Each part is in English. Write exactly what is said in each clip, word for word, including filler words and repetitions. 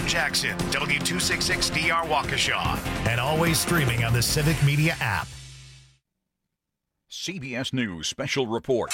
Jackson, W two sixty-six D R Waukesha, and always streaming on the Civic Media app. C B S News Special Report.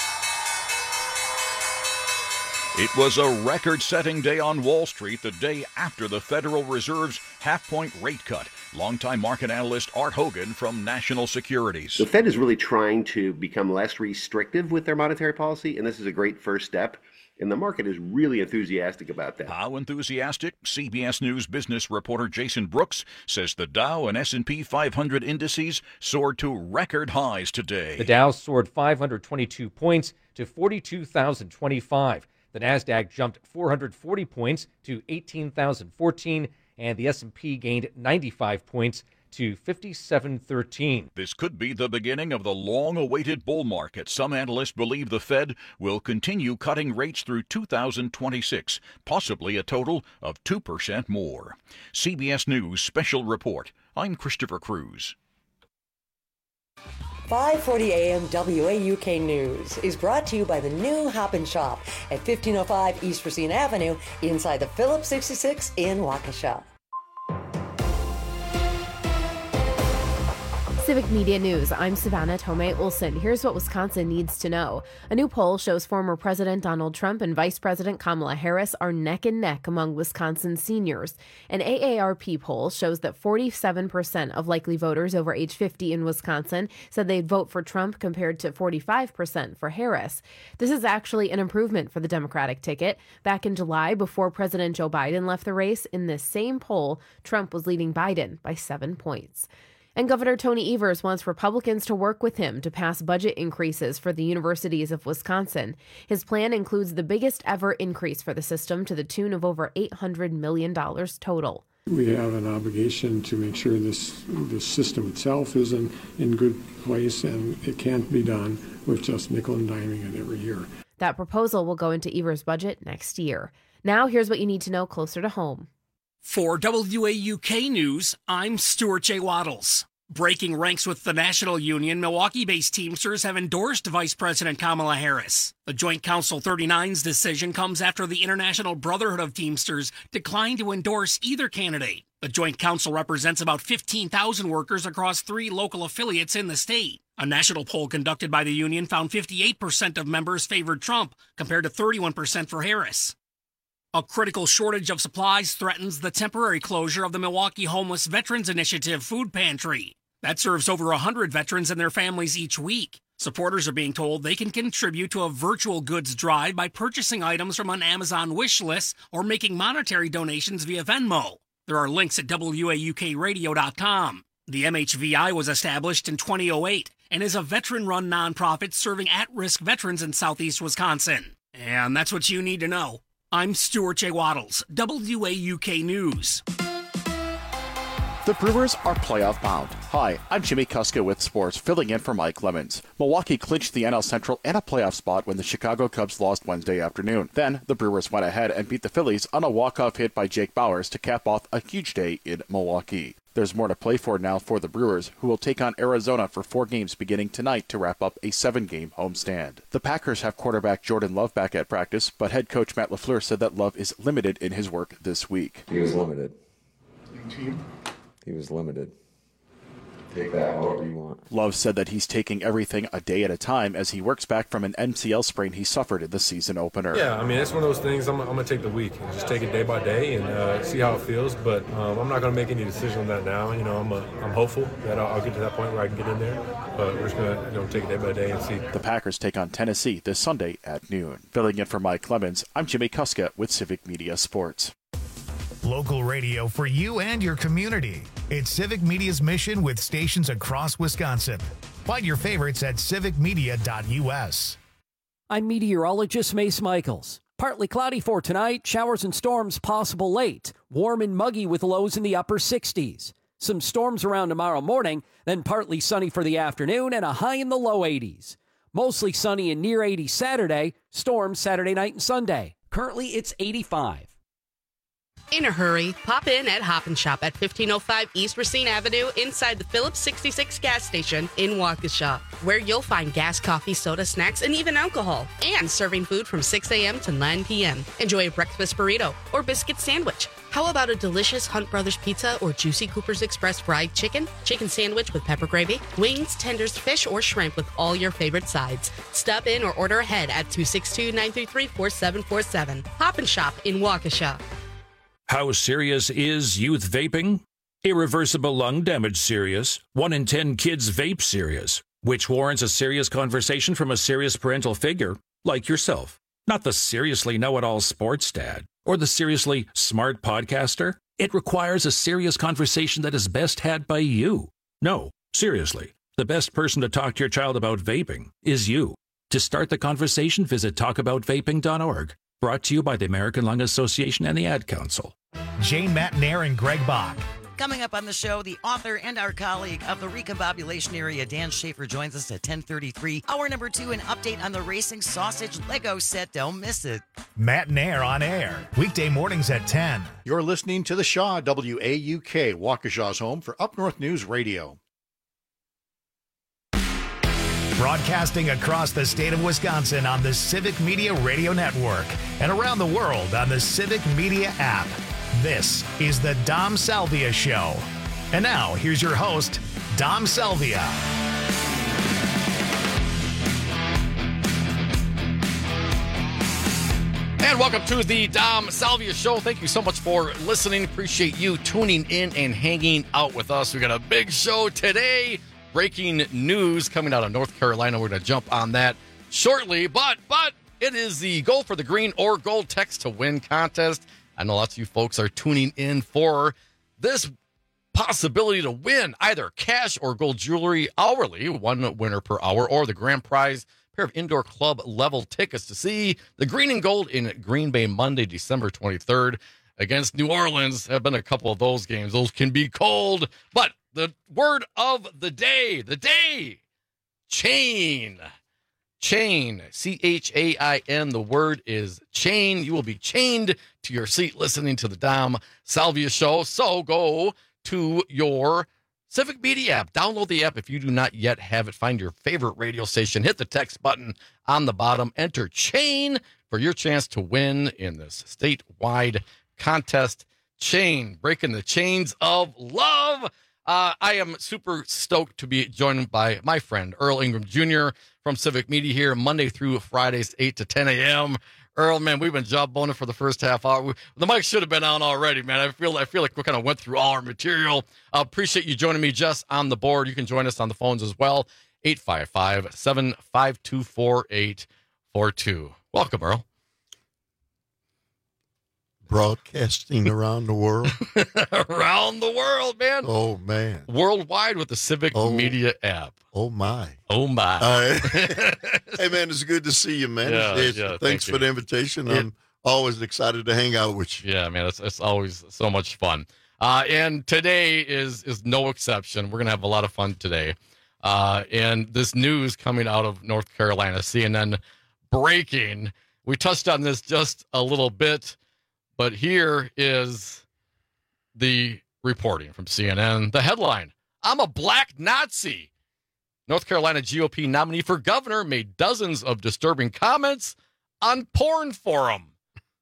It was a record-setting day on Wall Street, the day after the Federal Reserve's half-point rate cut. Longtime market analyst Art Hogan from National Securities. The Fed is really trying to become less restrictive with their monetary policy, and this is a great first step. And the market is really enthusiastic about that. How enthusiastic? C B S News business reporter Jason Brooks says the Dow and S and P five hundred indices soared to record highs today. The Dow soared five hundred twenty-two points to forty-two thousand twenty-five. The Nasdaq jumped four hundred forty points to eighteen thousand fourteen, and the S and P gained ninety-five points to fifty-seven thirteen. This could be the beginning of the long-awaited bull market. Some analysts believe the Fed will continue cutting rates through two thousand twenty-six, possibly a total of two percent more. C B S News Special Report. I'm Christopher Cruz. five forty a.m. W A U K News is brought to you by the new Hop and Shop at fifteen oh five East Racine Avenue inside the Phillips sixty-six in Waukesha. Civic Media News, I'm Savannah Tomei Olson. Here's what Wisconsin needs to know. A new poll shows former President Donald Trump and Vice President Kamala Harris are neck and neck among Wisconsin seniors. An A A R P poll shows that forty-seven percent of likely voters over age fifty in Wisconsin said they'd vote for Trump compared to forty-five percent for Harris. This is actually an improvement for the Democratic ticket. Back in July, before President Joe Biden left the race, in this same poll, Trump was leading Biden by seven points. And Governor Tony Evers wants Republicans to work with him to pass budget increases for the universities of Wisconsin. His plan includes the biggest ever increase for the system to the tune of over eight hundred million dollars total. We have an obligation to make sure this, this system itself is in, in good place, and it can't be done with just nickel and diming it every year. That proposal will go into Evers' budget next year. Now here's what you need to know closer to home. For W A U K News, I'm Stuart J. Waddles. Breaking ranks with the National Union, Milwaukee-based Teamsters have endorsed Vice President Kamala Harris. The Joint Council thirty-nine's decision comes after the International Brotherhood of Teamsters declined to endorse either candidate. The Joint Council represents about fifteen thousand workers across three local affiliates in the state. A national poll conducted by the union found fifty-eight percent of members favored Trump, compared to thirty-one percent for Harris. A critical shortage of supplies threatens the temporary closure of the Milwaukee Homeless Veterans Initiative food pantry. That serves over one hundred veterans and their families each week. Supporters are being told they can contribute to a virtual goods drive by purchasing items from an Amazon wish list or making monetary donations via Venmo. There are links at W A U K radio dot com. The M H V I was established in two thousand eight and is a veteran-run nonprofit serving at-risk veterans in southeast Wisconsin. And that's what you need to know. I'm Stuart J. Waddles, W A U K News. The Brewers are playoff bound. Hi, I'm Jimmy Kuska with sports, filling in for Mike Lemons. Milwaukee clinched the N L Central and a playoff spot when the Chicago Cubs lost Wednesday afternoon. Then, the Brewers went ahead and beat the Phillies on a walk-off hit by Jake Bauers to cap off a huge day in Milwaukee. There's more to play for now for the Brewers, who will take on Arizona for four games beginning tonight to wrap up a seven-game homestand. The Packers have quarterback Jordan Love back at practice, but head coach Matt LaFleur said that Love is limited in his work this week. He was limited. He was limited. Take that however you want. Love said that he's taking everything a day at a time as he works back from an M C L sprain he suffered in the season opener. Yeah, I mean, it's one of those things I'm, I'm going to take the week and just take it day by day and uh, see how it feels. But um, I'm not going to make any decision on that now. You know, I'm a, I'm hopeful that I'll, I'll get to that point where I can get in there. But we're just going to you know, take it day by day and see. The Packers take on Tennessee this Sunday at noon. Filling in for Mike Clemens, I'm Jimmy Kuska with Civic Media Sports. Local radio for you and your community. It's Civic Media's mission with stations across Wisconsin. Find your favorites at civic media dot U S. I'm meteorologist Mace Michaels. Partly cloudy for tonight, showers and storms possible late. Warm and muggy with lows in the upper sixties. Some storms around tomorrow morning, then partly sunny for the afternoon and a high in the low eighties. Mostly sunny and near eighty Saturday, storms Saturday night and Sunday. Currently it's eighty-five. In a hurry, pop in at Hop and Shop at fifteen oh five East Racine Avenue inside the Phillips sixty-six gas station in Waukesha, where you'll find gas, coffee, soda, snacks, and even alcohol, and serving food from six a.m. to nine p.m. Enjoy a breakfast burrito or biscuit sandwich. How about a delicious Hunt Brothers pizza or juicy Cooper's Express fried chicken, chicken sandwich with pepper gravy, wings, tenders, fish, or shrimp with all your favorite sides? Stop in or order ahead at two six two, nine three three, four seven four seven. Hop and Shop in Waukesha. How serious is youth vaping? Irreversible lung damage serious. One in ten kids vape serious, which warrants a serious conversation from a serious parental figure like yourself. Not the seriously know-it-all sports dad or the seriously smart podcaster. It requires a serious conversation that is best had by you. No, seriously, the best person to talk to your child about vaping is you. To start the conversation, visit talk about vaping dot org. Brought to you by the American Lung Association and the Ad Council. Jane Matnair and Greg Bach. Coming up on the show, the author and our colleague of the recombobulation area, Dan Schaefer, joins us at ten thirty-three. Hour number two, an update on the Racing Sausage Lego set. Don't miss it. Matnair on air, weekday mornings at ten. You're listening to The Shaw, W A U K, Waukesha's home for Up North News Radio. Broadcasting across the state of Wisconsin on the Civic Media Radio Network and around the world on the Civic Media app. This is the Dom Salvia Show. And now, here's your host, Dom Salvia. And welcome to the Dom Salvia Show. Thank you so much for listening. Appreciate you tuning in and hanging out with us. We got a big show today. Breaking news coming out of North Carolina. We're going to jump on that shortly. But, but it is the Go for the Green or Gold Text to Win contest. I know lots of you folks are tuning in for this possibility to win either cash or gold jewelry hourly, one winner per hour, or the grand prize, a pair of indoor club level tickets to see the Green and Gold in Green Bay Monday, December twenty-third against New Orleans. Have been a couple of those games. Those can be cold, but the word of the day, the day, chain. Chain, C H A I N. The word is chain. You will be chained to your seat listening to the Dom Salvia Show. So go to your Civic Media app. Download the app if you do not yet have it. Find your favorite radio station. Hit the text button on the bottom. Enter chain for your chance to win in this statewide contest. Chain, breaking the chains of love. Uh, I am super stoked to be joined by my friend, Earl Ingram Junior from Civic Media here Monday through Fridays, eight to ten a.m. Earl, man, we've been job boning for the first half hour. We, the mic should have been on already, man. I feel I feel like we kind of went through all our material. Uh, appreciate you joining me just on the board. You can join us on the phones as well, eight five five, seven five two, four eight four two. Welcome, Earl. Broadcasting around the world. Around the world, man. Oh, man. Worldwide with the Civic oh, Media app. Oh, my. Oh, my. Uh, hey, man, it's good to see you, man. Yeah, it's, it's, yeah, thanks thank for you. the invitation. Yeah. I'm always excited to hang out with you. Yeah, man, it's, it's always so much fun. Uh, and today is is no exception. We're going to have a lot of fun today. Uh, and this news coming out of North Carolina, C N N breaking. We touched on this just a little bit. But here is the reporting from C N N. The headline, I'm a black Nazi. North Carolina G O P nominee for governor made dozens of disturbing comments on porn forum.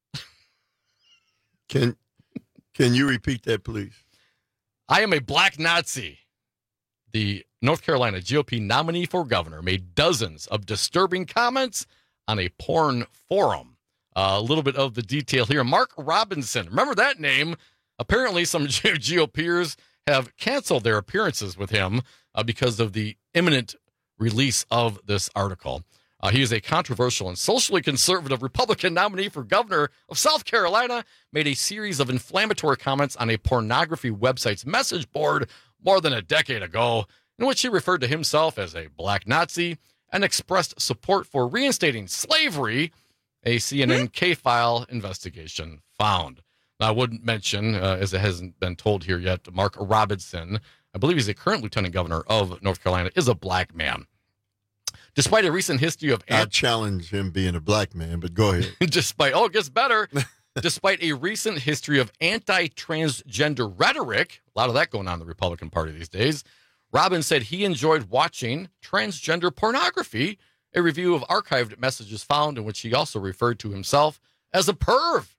Can can you repeat that, please? I am a black Nazi. The North Carolina G O P nominee for governor made dozens of disturbing comments on a porn forum. Uh, a little bit of the detail here. Mark Robinson. Remember that name? Apparently, some GOPers have canceled their appearances with him uh, because of the imminent release of this article. Uh, he is a controversial and socially conservative Republican nominee for governor of South Carolina, made a series of inflammatory comments on a pornography website's message board more than a decade ago, in which he referred to himself as a black Nazi and expressed support for reinstating slavery. A C N N K-file investigation found. Now, I would mention, uh, as it hasn't been told here yet, Mark Robinson, I believe he's a current lieutenant governor of North Carolina, is a black man. Despite a recent history of... I challenge him being a black man, but go ahead. Despite, oh, it gets better. Despite a recent history of anti-transgender rhetoric, a lot of that going on in the Republican Party these days, Robbins said he enjoyed watching transgender pornography, a review of archived messages found in which he also referred to himself as a perv.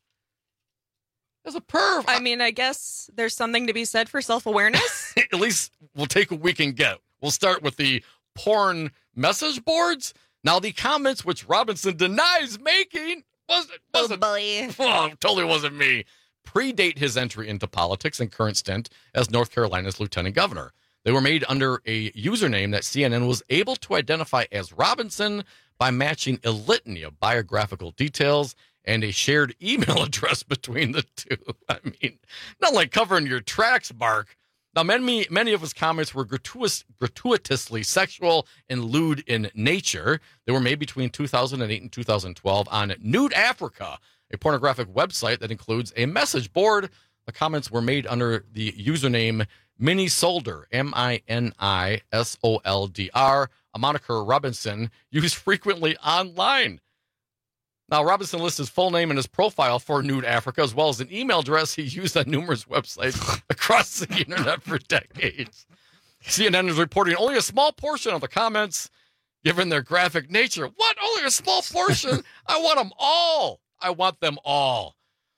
As a perv. I mean, I guess there's something to be said for self-awareness. At least we'll take what we can get. We'll start with the porn message boards. Now, the comments which Robinson denies making wasn't, wasn't oh, boy. Oh, totally wasn't me. Predate his entry into politics and current stint as North Carolina's lieutenant governor. They were made under a username that C N N was able to identify as Robinson by matching a litany of biographical details and a shared email address between the two. I mean, not like covering your tracks, Mark. Now, many many of his comments were gratuitous, gratuitously sexual and lewd in nature. They were made between two thousand eight and two thousand twelve on Nude Africa, a pornographic website that includes a message board. The comments were made under the username Minnie Solder, M I N I S O L D R, a moniker Robinson used frequently online. Now, Robinson lists his full name and his profile for Nude Africa, as well as an email address he used on numerous websites across the internet for decades. C N N is reporting only a small portion of the comments, given their graphic nature. What? Only a small portion? I want them all. I want them all.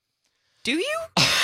Do you?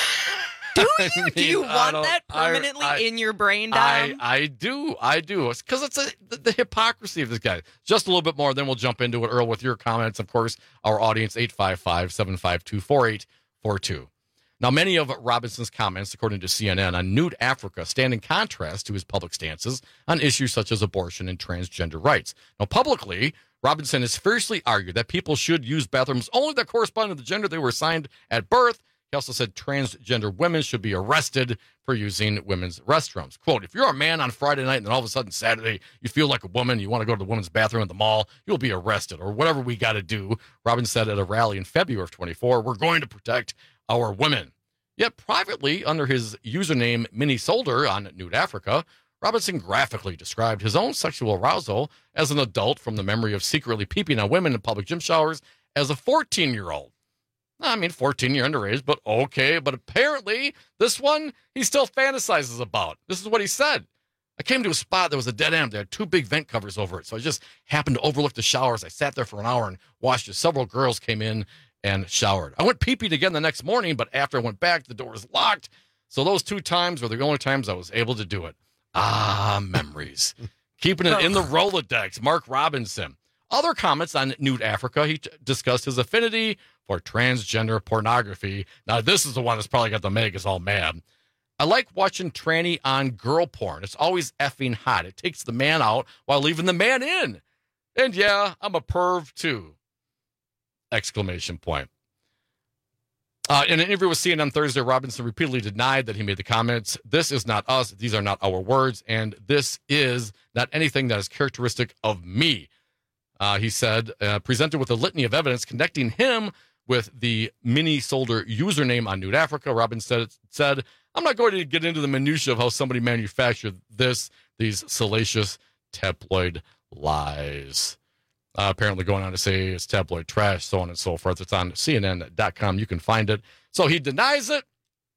Do you? I mean, do you want that permanently I, I, in your brain, Dom? I, I do. I do. Because it's, it's a, the, the hypocrisy of this guy. Just a little bit more, then we'll jump into it, Earl, with your comments. Of course, our audience, eight five five, seven five two, four eight four two. Now, many of Robinson's comments, according to C N N, on Nude Africa stand in contrast to his public stances on issues such as abortion and transgender rights. Now, publicly, Robinson has fiercely argued that people should use bathrooms only that correspond to the gender they were assigned at birth. He also said transgender women should be arrested for using women's restrooms. Quote, if you're a man on Friday night and then all of a sudden Saturday you feel like a woman, you want to go to the women's bathroom at the mall, you'll be arrested or whatever we got to do. Robbins said at a rally in February of twenty-four, we're going to protect our women. Yet privately, under his username Minnie Solder on Nude Africa, Robinson graphically described his own sexual arousal as an adult from the memory of secretly peeping on women in public gym showers as a fourteen-year-old. I mean, fourteen, you're underage, but okay. But apparently, this one, he still fantasizes about. This is what he said. I came to a spot that was a dead end. There had two big vent covers over it. So I just happened to overlook the showers. I sat there for an hour and watched as several girls came in and showered. I went pee-peed again the next morning, but after I went back, the door was locked. So those two times were the only times I was able to do it. Ah, memories. Keeping it in the Rolodex. Mark Robinson. Other comments on Nude Africa, he t- discussed his affinity for transgender pornography. Now, this is the one that's probably got the Megas all mad. I like watching tranny on girl porn. It's always effing hot. It takes the man out while leaving the man in. And yeah, I'm a perv too. Exclamation point. Uh, in an interview with C N N Thursday, Robinson repeatedly denied that he made the comments. This is not us. These are not our words. And this is not anything that is characteristic of me. Uh, he said, uh, presented with a litany of evidence connecting him with the Minnie Solder username on Nude Africa, Robinson said, said, I'm not going to get into the minutia of how somebody manufactured this, these salacious tabloid lies. Uh, apparently going on to say it's tabloid trash, so on and so forth. It's on C N N dot com. You can find it. So he denies it.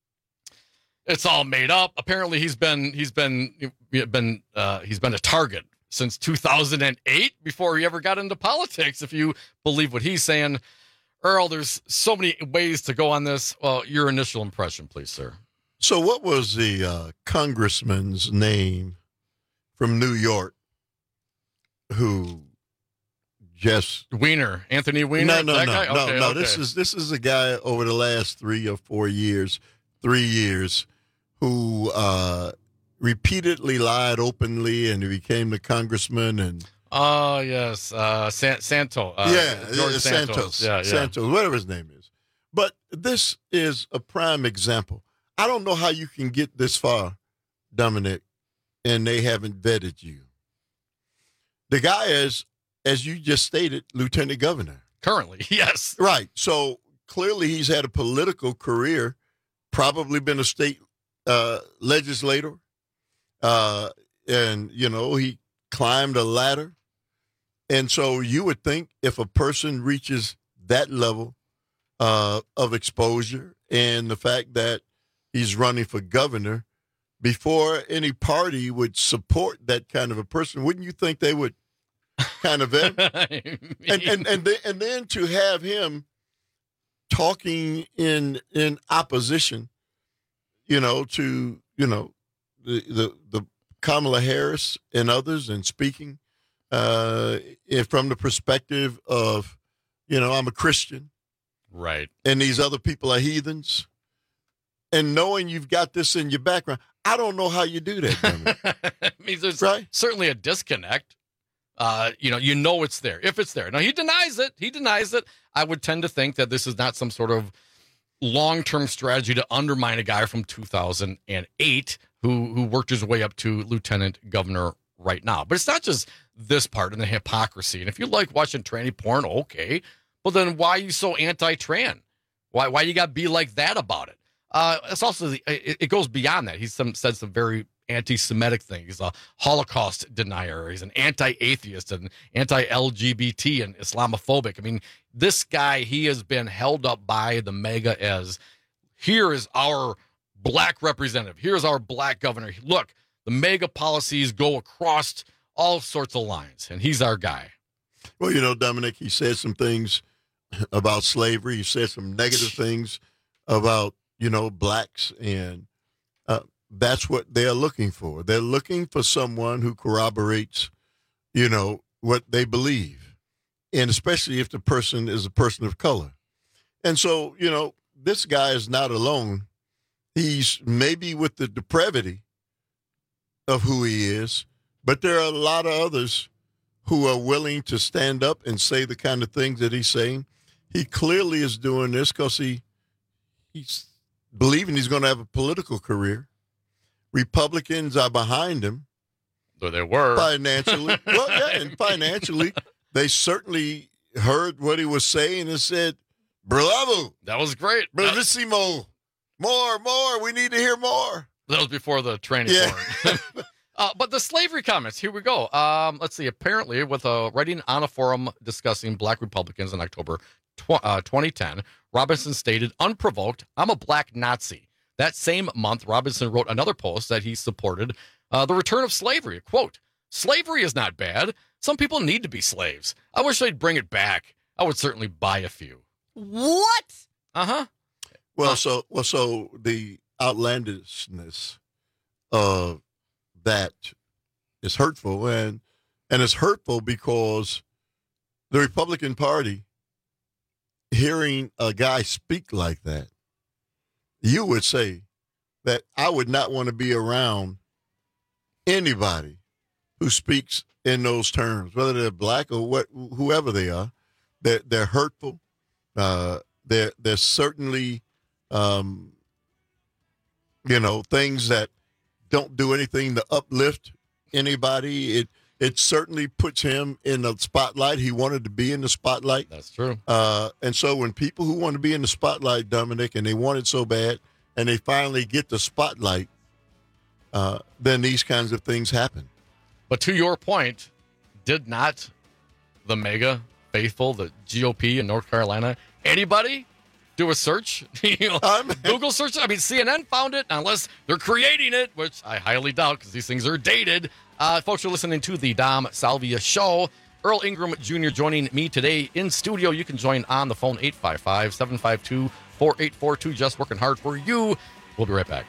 It's all made up. Apparently he's been he's been been uh, he's been a target since two thousand eight before he ever got into politics, if you believe what he's saying. Earl, there's so many ways to go on this. Well, your initial impression, please, sir. So what was the uh, congressman's name from New York who just... Weiner, Anthony Weiner? No, no, that no, guy? no, okay, no. Okay. This is, this is a guy over the last three or four years, three years, who... Uh, repeatedly lied openly, and he became the congressman. And oh yes, uh, San- Santo. Uh, yeah, George yeah, Santos. Santos. Yeah, yeah. Santos, whatever his name is. But this is a prime example. I don't know how you can get this far, Dominic, and they haven't vetted you. The guy is, as you just stated, lieutenant governor. Currently, yes. Right. So clearly he's had a political career, probably been a state uh, legislator. Uh, and, you know, he climbed a ladder. And so you would think if a person reaches that level uh, of exposure and the fact that he's running for governor. Before any party would support that kind of a person, wouldn't you think they would kind of vet him? and and and, then, and then to have him talking in in opposition, you know, to you know the the, the Kamala Harris and others, and speaking uh, from the perspective of, you know, I'm a Christian, right, and these other people are heathens, and knowing you've got this in your background. I don't know how you do that. I mean, there's right? certainly a disconnect. Uh, you know, you know it's there if it's there. Now, he denies it. He denies it. I would tend to think that this is not some sort of long-term strategy to undermine a guy from two thousand eight who who worked his way up to lieutenant governor right now. But it's not just this part and the hypocrisy. And if you like watching tranny porn, okay. But then why are you so anti-tran? Why why you got to be like that about it? Uh, it's also, the, it, it goes beyond that. He's some, said some very anti-Semitic things. He's a Holocaust denier. He's an anti-atheist and anti-L G B T and Islamophobic. I mean, this guy, he has been held up by the MAGA as, here is our black representative. Here's our black governor. Look, the MAGA policies go across all sorts of lines, and he's our guy. Well, you know, Dominic, he said some things about slavery. He said some negative things about, you know, blacks, and uh, that's what they're looking for. They're looking for someone who corroborates, you know, what they believe, and especially if the person is a person of color. And so, you know, this guy is not alone. He's maybe with the depravity of who he is, but there are a lot of others who are willing to stand up and say the kind of things that he's saying. He clearly is doing this because he he's believing he's going to have a political career. Republicans are behind him. Though they were. Financially. Well, yeah, and financially, they certainly heard what he was saying and said, bravo. That was great. Bravissimo. More, more. We need to hear more. That was before the training. Yeah. uh, but the slavery comments, here we go. Um, let's see. Apparently, with a writing on a forum discussing black Republicans in October tw- uh, twenty ten, Robinson stated, unprovoked, I'm a black Nazi. That same month, Robinson wrote another post that he supported uh, the return of slavery. Quote, slavery is not bad. Some people need to be slaves. I wish they'd bring it back. I would certainly buy a few. What? Uh-huh. Well, so well, so the outlandishness of that is hurtful, and and it's hurtful because the Republican Party, hearing a guy speak like that, you would say that I would not want to be around anybody who speaks in those terms, whether they're black or what, whoever they are. They're, they're hurtful. Uh, they're, they're certainly, um, you know, things that don't do anything to uplift anybody. It it certainly puts him in the spotlight. He wanted to be in the spotlight. That's true. Uh, and so when people who want to be in the spotlight, Dominic, and they want it so bad, and they finally get the spotlight, uh, then these kinds of things happen. But to your point, did not the MAGA faithful, the G O P in North Carolina, anybody do a search? you know, Google search? I mean, C N N found it, unless they're creating it, which I highly doubt because these things are dated. Uh, folks are listening to the Dom Salvia Show. Earl Ingram Junior joining me today in studio. You can join on the phone, eight five five, seven five two, four eight four two. Just working hard for you. We'll be right back.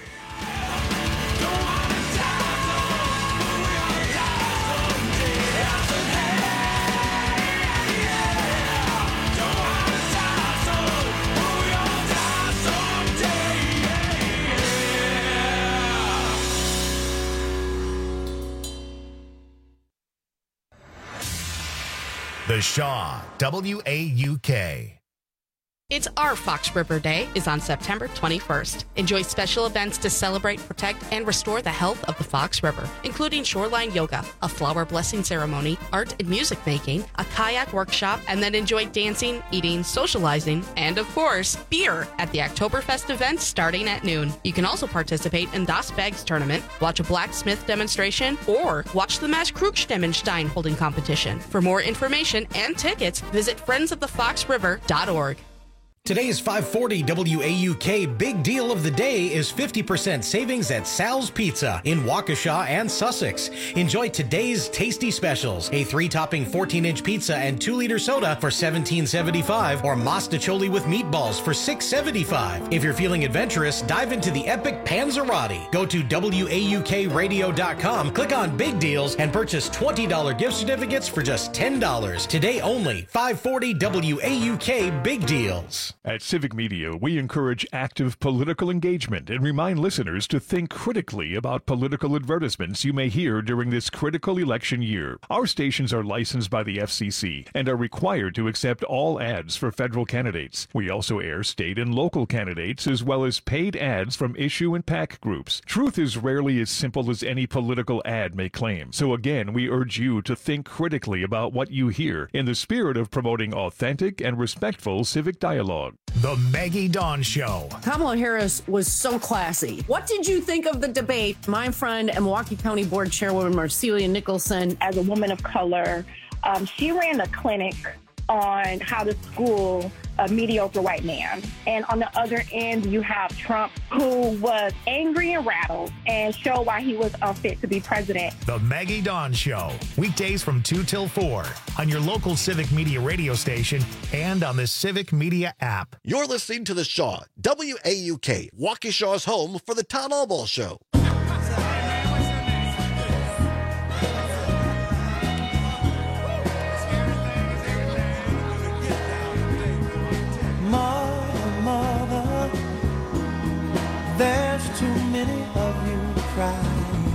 The Shaw, W A U K. It's our Fox River Day is on September twenty-first. Enjoy special events to celebrate, protect, and restore the health of the Fox River, including shoreline yoga, a flower blessing ceremony, art and music making, a kayak workshop, and then enjoy dancing, eating, socializing, and of course, beer at the Oktoberfest event starting at noon. You can also participate in Das Bags tournament, watch a blacksmith demonstration, or watch the Mass Krugstemenstein holding competition. For more information and tickets, visit friends of the fox river dot org. Today's five forty W A U K big deal of the day is fifty percent savings at Sal's Pizza in Waukesha and Sussex. Enjoy today's tasty specials. A three-topping fourteen-inch pizza and two-liter soda for seventeen seventy-five, or mastacholi with meatballs for six seventy-five. If you're feeling adventurous, dive into the epic Panzerotti. Go to W A U K radio dot com, click on Big Deals, and purchase twenty dollars gift certificates for just ten dollars. Today only, five forty W A U K Big Deals. At Civic Media, we encourage active political engagement and remind listeners to think critically about political advertisements you may hear during this critical election year. Our stations are licensed by the F C C and are required to accept all ads for federal candidates. We also air state and local candidates as well as paid ads from issue and PAC groups. Truth is rarely as simple as any political ad may claim. So again, we urge you to think critically about what you hear in the spirit of promoting authentic and respectful civic dialogue. The Maggie Dawn Show. Kamala Harris was so classy. What did you think of the debate? My friend and Milwaukee County Board Chairwoman Marcelia Nicholson. As a woman of color, um, she ran a clinic on how to school a mediocre white man. And on the other end, you have Trump, who was angry and rattled and showed why he was unfit to be president. The Maggie Dawn Show. Weekdays from two till four on your local Civic Media radio station and on the Civic Media app. You're listening to The Shaw, W A U K, Waukesha's home for the Tom Albaugh Show. Mother, mother, there's too many of you crying.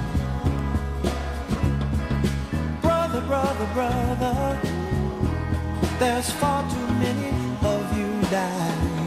Brother, brother, brother, there's far too many of you dying.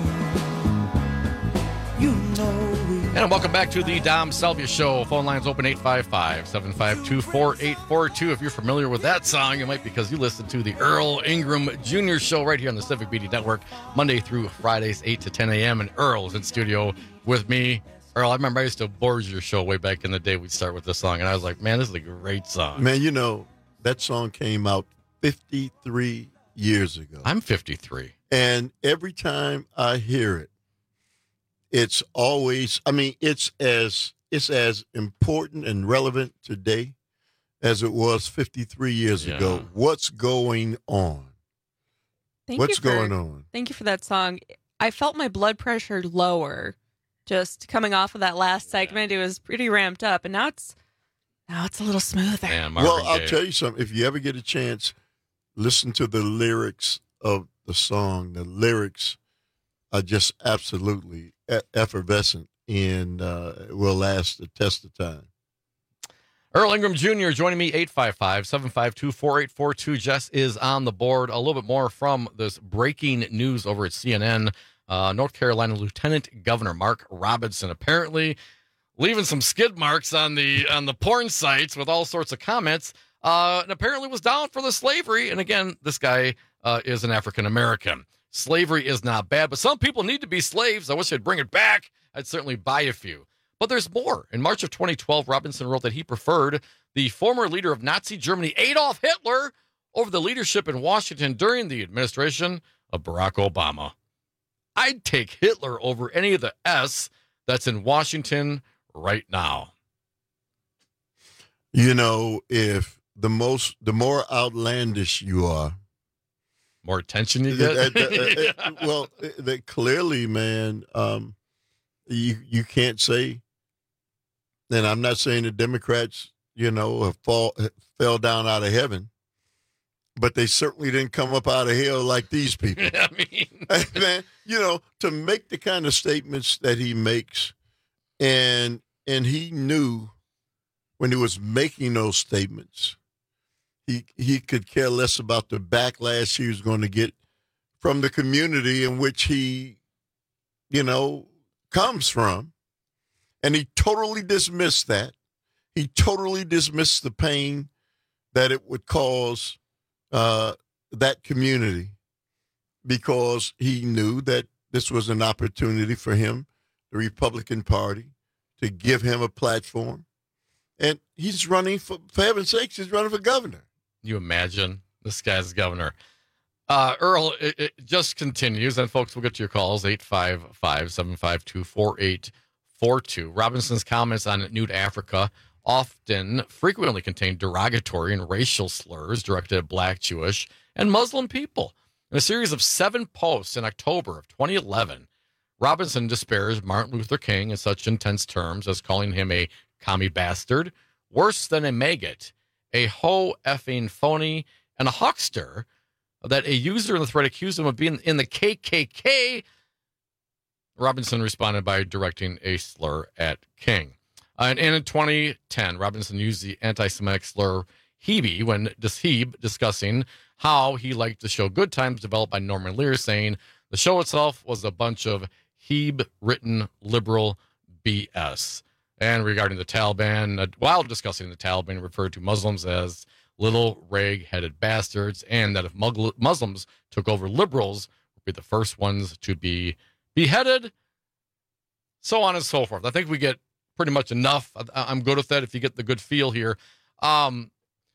You know we... And welcome back to the Dom Salvia Show. Phone lines open eight five five, seven five two, four eight four two. If you're familiar with that song, it might be because you listen to the Earl Ingram Junior Show right here on the Civic Media Network, Monday through Fridays, eight to ten a.m. And Earl is in studio with me. Earl, I remember I used to board your show way back in the day. We'd start with this song, and I was like, man, this is a great song. Man, you know, that song came out fifty-three years ago. I'm fifty-three. And every time I hear it, it's always, I mean, it's as it's as important and relevant today as it was fifty-three years Yeah. ago. What's going on? Thank What's you for, going on? Thank you for that song. I felt my blood pressure lower just coming off of that last segment. It was pretty ramped up, and now it's now it's a little smoother. Man, Well, I'll tell you something. If you ever get a chance, listen to the lyrics of the song. The lyrics are just absolutely e- effervescent and uh, will last the test of time. Earl Ingram Junior joining me, eight five five, seven five two, four eight four two. Jess is on the board. A little bit more from this breaking news over at C N N. Uh, North Carolina Lieutenant Governor Mark Robinson apparently leaving some skid marks on the on the porn sites with all sorts of comments, uh, and apparently was down for the slavery. And again, this guy uh, is an African-American. Slavery is not bad, but some people need to be slaves. I wish I'd bring it back. I'd certainly buy a few. But there's more. In March of twenty twelve, Robinson wrote that he preferred the former leader of Nazi Germany, Adolf Hitler, over the leadership in Washington during the administration of Barack Obama. I'd take Hitler over any of the S that's in Washington right now. You know, if the most, the more outlandish you are, more attention you get. Uh, uh, uh, well, uh, clearly, man, um, you you can't say. And I'm not saying the Democrats, you know, have fall fell down out of heaven, but they certainly didn't come up out of hell like these people. I mean, man, you know, to make the kind of statements that he makes, and and he knew when he was making those statements, he he could care less about the backlash he was going to get from the community in which he, you know, comes from. And he totally dismissed that. He totally dismissed the pain that it would cause uh, that community, because he knew that this was an opportunity for him, the Republican Party, to give him a platform. And he's running, for, for heaven's sakes, he's running for governor. You imagine this guy's governor. Uh, Earl, it, it just continues, and folks, we'll get to your calls, eight five five, seven five two, four eight four two. Robinson's comments on Nude Africa often, frequently contain derogatory and racial slurs directed at black, Jewish, and Muslim people. In a series of seven posts in October of twenty eleven, Robinson disparaged Martin Luther King in such intense terms as calling him a commie bastard, worse than a maggot, a ho effing phony, and a huckster, that a user in the thread accused him of being in the K K K. Robinson responded by directing a slur at King. Uh, and, and in twenty ten, Robinson used the anti-Semitic slur Hebe when Hebe discussing how he liked the show Good Times, developed by Norman Lear, saying the show itself was a bunch of Hebe-written liberal B S. And regarding the Taliban, uh, while discussing the Taliban, referred to Muslims as little rag-headed bastards, and that if Mugl- Muslims took over, liberals would be the first ones to be beheaded, so on and so forth. I think we get pretty much enough. I- I'm good with that if you get the good feel here. Um,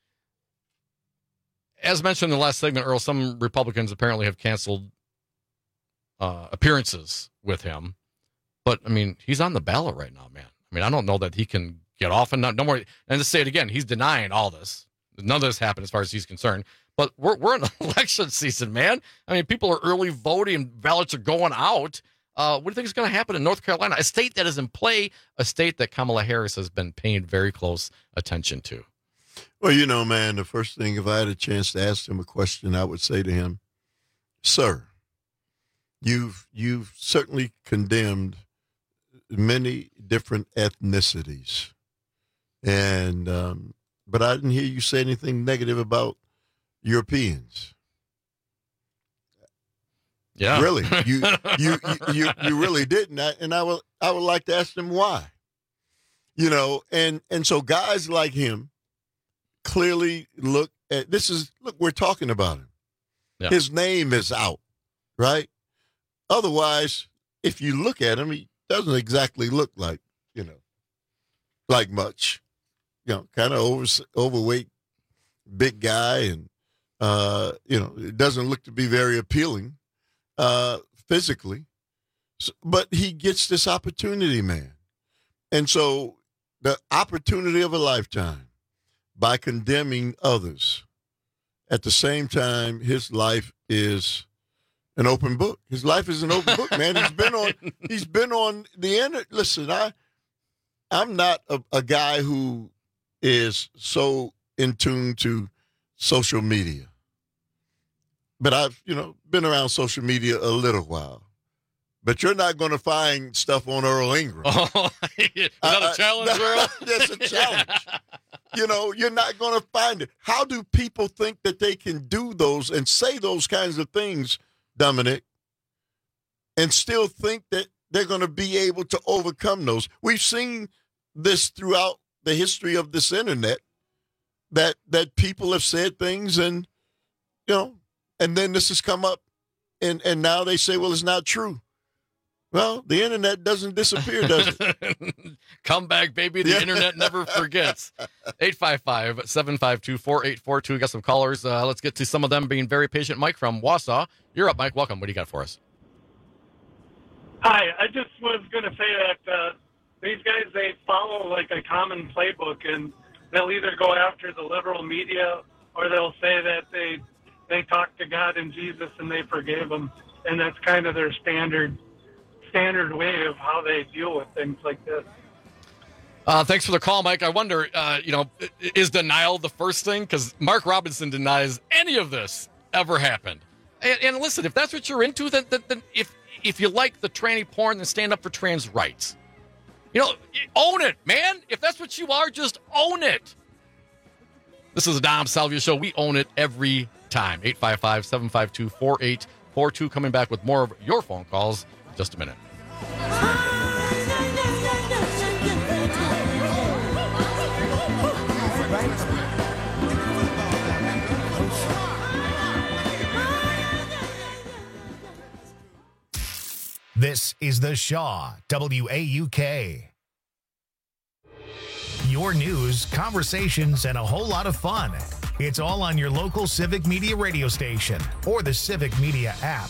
as mentioned in the last segment, Earl, some Republicans apparently have canceled uh, appearances with him. But, I mean, he's on the ballot right now, man. I mean, I don't know that he can get off and not, no more. And to say it again, he's denying all this. None of this happened as far as he's concerned. But we're we're in election season, man. I mean, people are early voting. Ballots are going out. Uh, what do you think is going to happen in North Carolina? A state that is in play, a state that Kamala Harris has been paying very close attention to. Well, you know, man, the first thing, if I had a chance to ask him a question, I would say to him, sir, you've you've certainly condemned many different ethnicities. And um but I didn't hear you say anything negative about Europeans. Yeah, really, you you you you, you really didn't. I, and I would I would like to ask them why. You know, and and so guys like him clearly look at this is look. We're talking about him. Yeah. His name is out, right? Otherwise, if you look at him, he doesn't exactly look like you know, like much. You know, kind of over, overweight, big guy, and, uh, you know, it doesn't look to be very appealing uh, physically. So, but he gets this opportunity, man. And so the opportunity of a lifetime by condemning others. At the same time, his life is an open book. His life is an open book, man. He's been on, he's been on the internet. Listen, I, I'm not a, a guy who is so in tune to social media. But I've, you know, been around social media a little while. But you're not going to find stuff on Earl Ingram. Oh, is that a challenge, Earl? That's a challenge. You know, you're not going to find it. How do people think that they can do those and say those kinds of things, Dominic, and still think that they're going to be able to overcome those? We've seen this throughout the history of this internet, that that people have said things and, you know, and then this has come up and, and now they say, well, it's not true. Well, the internet doesn't disappear, does it? Come back, baby. The Yeah. internet never forgets. eight five five, seven five two, four eight four two. Got some callers. Uh, let's get to some of them being very patient. Mike from Wausau. You're up, Mike. Welcome. What do you got for us? Hi. I just was going to say that uh, these guys, they follow like a common playbook, and they'll either go after the liberal media or they'll say that they they talked to God and Jesus and they forgave them, and that's kind of their standard standard way of how they deal with things like this. Uh, thanks for the call, Mike. I wonder, uh, you know, is denial the first thing? Because Mark Robinson denies any of this ever happened. And, and listen, if that's what you're into, then, then, then if if you like the tranny porn, then stand up for trans rights. You know, own it, man. If that's what you are, just own it. This is the Dom Salvia Show. We own it every time. eight five five, seven five two, four eight four two. Coming back with more of your phone calls in just a minute. This is the Shaw W A U K. Your news, conversations, and a whole lot of fun. It's all on your local Civic Media radio station or the Civic Media app.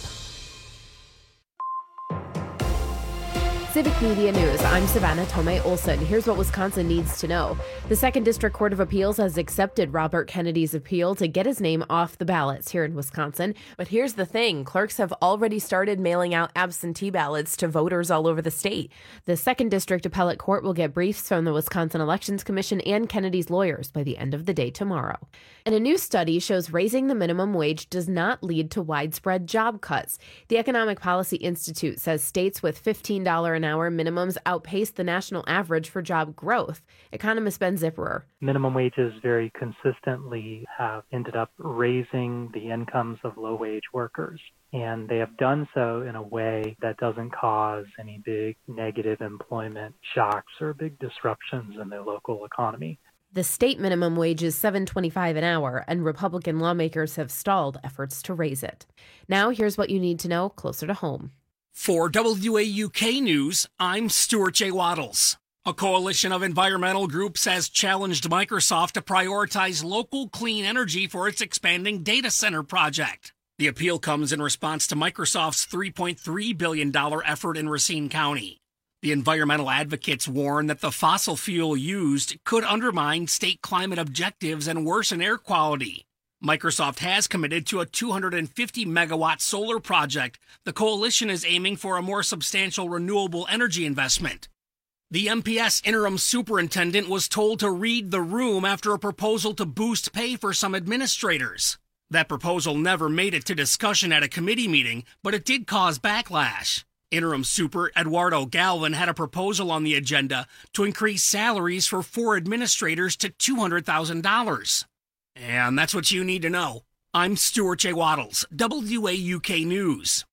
Civic Media News. I'm Savannah Tomei Olson. Here's what Wisconsin needs to know. The Second District Court of Appeals has accepted Robert Kennedy's appeal to get his name off the ballots here in Wisconsin. But here's the thing. Clerks have already started mailing out absentee ballots to voters all over the state. The Second District Appellate Court will get briefs from the Wisconsin Elections Commission and Kennedy's lawyers by the end of the day tomorrow. And a new study shows raising the minimum wage does not lead to widespread job cuts. The Economic Policy Institute says states with fifteen dollars an hour minimums outpace the national average for job growth. Economist Ben Zipperer. Minimum wages very consistently have ended up raising the incomes of low-wage workers. And they have done so in a way that doesn't cause any big negative employment shocks or big disruptions in their local economy. The state minimum wage is seven dollars and twenty-five cents an hour, and Republican lawmakers have stalled efforts to raise it. Now, here's what you need to know closer to home. For W A U K News, I'm Stuart J. Waddles. A coalition of environmental groups has challenged Microsoft to prioritize local clean energy for its expanding data center project. The appeal comes in response to Microsoft's three point three billion dollars effort in Racine County. The environmental advocates warn that the fossil fuel used could undermine state climate objectives and worsen air quality. Microsoft has committed to a two hundred fifty megawatt solar project. The coalition is aiming for a more substantial renewable energy investment. The M P S interim superintendent was told to read the room after a proposal to boost pay for some administrators. That proposal never made it to discussion at a committee meeting, but it did cause backlash. Interim Super Eduardo Galvin had a proposal on the agenda to increase salaries for four administrators to two hundred thousand dollars. And that's what you need to know. I'm Stuart J. Waddles, W A U K News.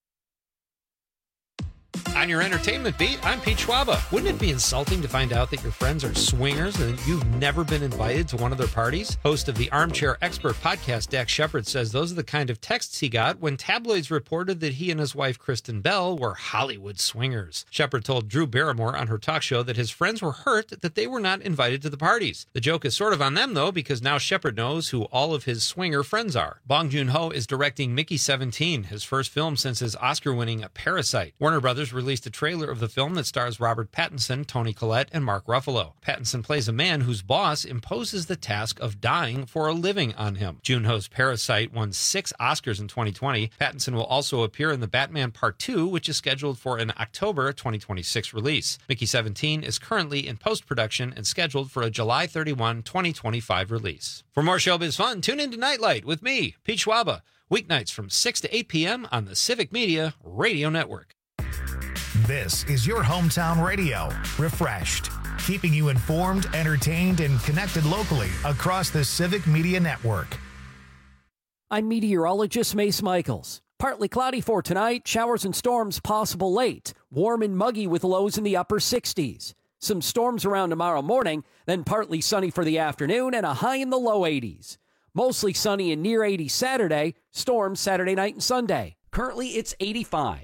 On your entertainment beat, I'm Pete Schwaba. Wouldn't it be insulting to find out that your friends are swingers and you've never been invited to one of their parties? Host of the Armchair Expert podcast, Dax Shepard, says those are the kind of texts he got when tabloids reported that he and his wife, Kristen Bell, were Hollywood swingers. Shepard told Drew Barrymore on her talk show that his friends were hurt that they were not invited to the parties. The joke is sort of on them, though, because now Shepard knows who all of his swinger friends are. Bong Joon-ho is directing Mickey seventeen, his first film since his Oscar-winning Parasite. Warner Brothers released a trailer of the film that stars Robert Pattinson, Toni Collette, and Mark Ruffalo. Pattinson plays a man whose boss imposes the task of dying for a living on him. Joon-ho's Parasite won six Oscars in twenty twenty. Pattinson will also appear in The Batman Part two, which is scheduled for an October twenty twenty-six release. Mickey seventeen is currently in post-production and scheduled for a July thirty-first, twenty twenty-five release. For more showbiz fun, tune in to Nightlight with me, Pete Schwaba, weeknights from six to eight p.m. on the Civic Media Radio Network. This is your hometown radio, refreshed, keeping you informed, entertained, and connected locally across the Civic Media Network. I'm meteorologist Mace Michaels. Partly cloudy for tonight, showers and storms possible late, warm and muggy with lows in the upper sixties. Some storms around tomorrow morning, then partly sunny for the afternoon and a high in the low eighties. Mostly sunny and near eighty Saturday, storms Saturday night and Sunday. Currently it's eighty-five.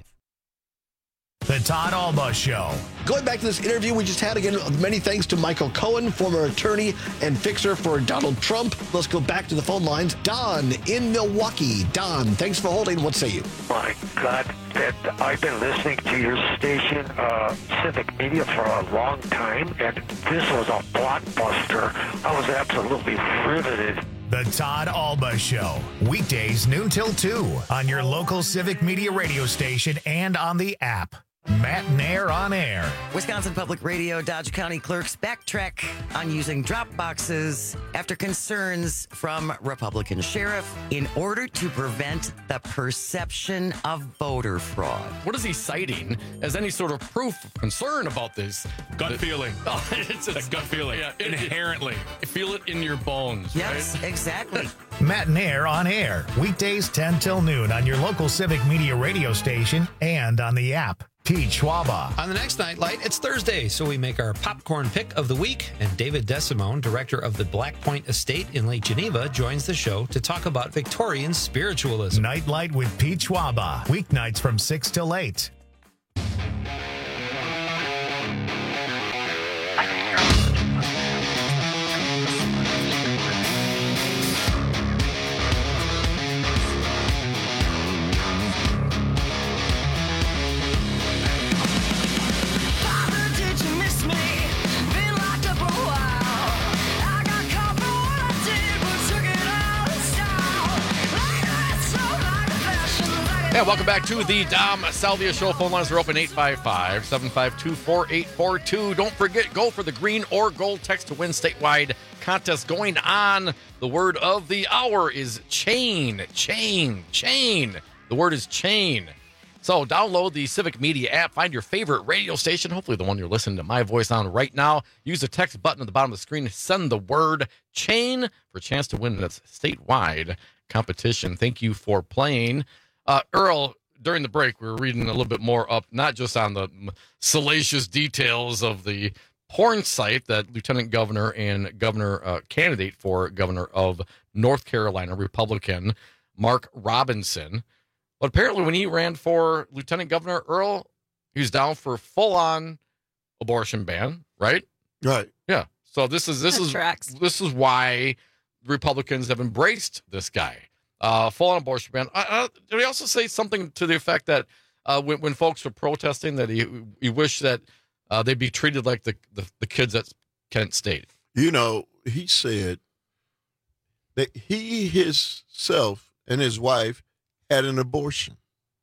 The Todd Alba Show. Going back to this interview we just had, again, many thanks to Michael Cohen, former attorney and fixer for Donald Trump. Let's go back to the phone lines. Don in Milwaukee. Don, thanks for holding. What say you? My God, that I've been listening to your station, uh, Civic Media, for a long time, and this was a blockbuster. I was absolutely riveted. The Todd Alba Show. Weekdays noon till two on your local Civic Media radio station and on the app. Matt Nair on air. Wisconsin Public Radio Dodge County clerks backtrack on using drop boxes after concerns from Republican sheriff in order to prevent the perception of voter fraud. What is he citing as any sort of proof of concern about this? Gut The- feeling. Oh, it's a gut feeling. Yeah, it- Inherently. it- feel it in your bones. Yes, right? exactly. Matt Nair on air. Weekdays ten till noon on your local Civic Media radio station and on the app. Pete Schwaba. On the next Nightlight, it's Thursday, so we make our popcorn pick of the week, and David DeSimone, director of the Black Point Estate in Lake Geneva, joins the show to talk about Victorian spiritualism. Nightlight with Pete Schwaba. Weeknights from six till eight. Yeah, welcome back to the Dom Salvia Show. Phone lines are open eight five five, seven five two, four eight four two. Don't forget, go for the green or gold text to win statewide contest going on. The word of the hour is chain, chain, chain. The word is chain. So download the Civic Media app. Find your favorite radio station, hopefully the one you're listening to my voice on right now. Use the text button at the bottom of the screen. Send the word chain for a chance to win this statewide competition. Thank you for playing. Uh, Earl, during the break, we were reading a little bit more up, not just on the salacious details of the porn site that Lieutenant Governor and Governor uh, candidate for Governor of North Carolina, Republican Mark Robinson. But apparently when he ran for Lieutenant Governor, Earl, he was down for full-on abortion ban, right? Right. Yeah. So this is this That is tracks. this is why Republicans have embraced this guy. Uh, full-on abortion ban. Uh, uh, did he also say something to the effect that uh, when, when folks were protesting that he he wished that uh, they'd be treated like the, the, the kids at Kent State? You know, he said that he himself and his wife had an abortion.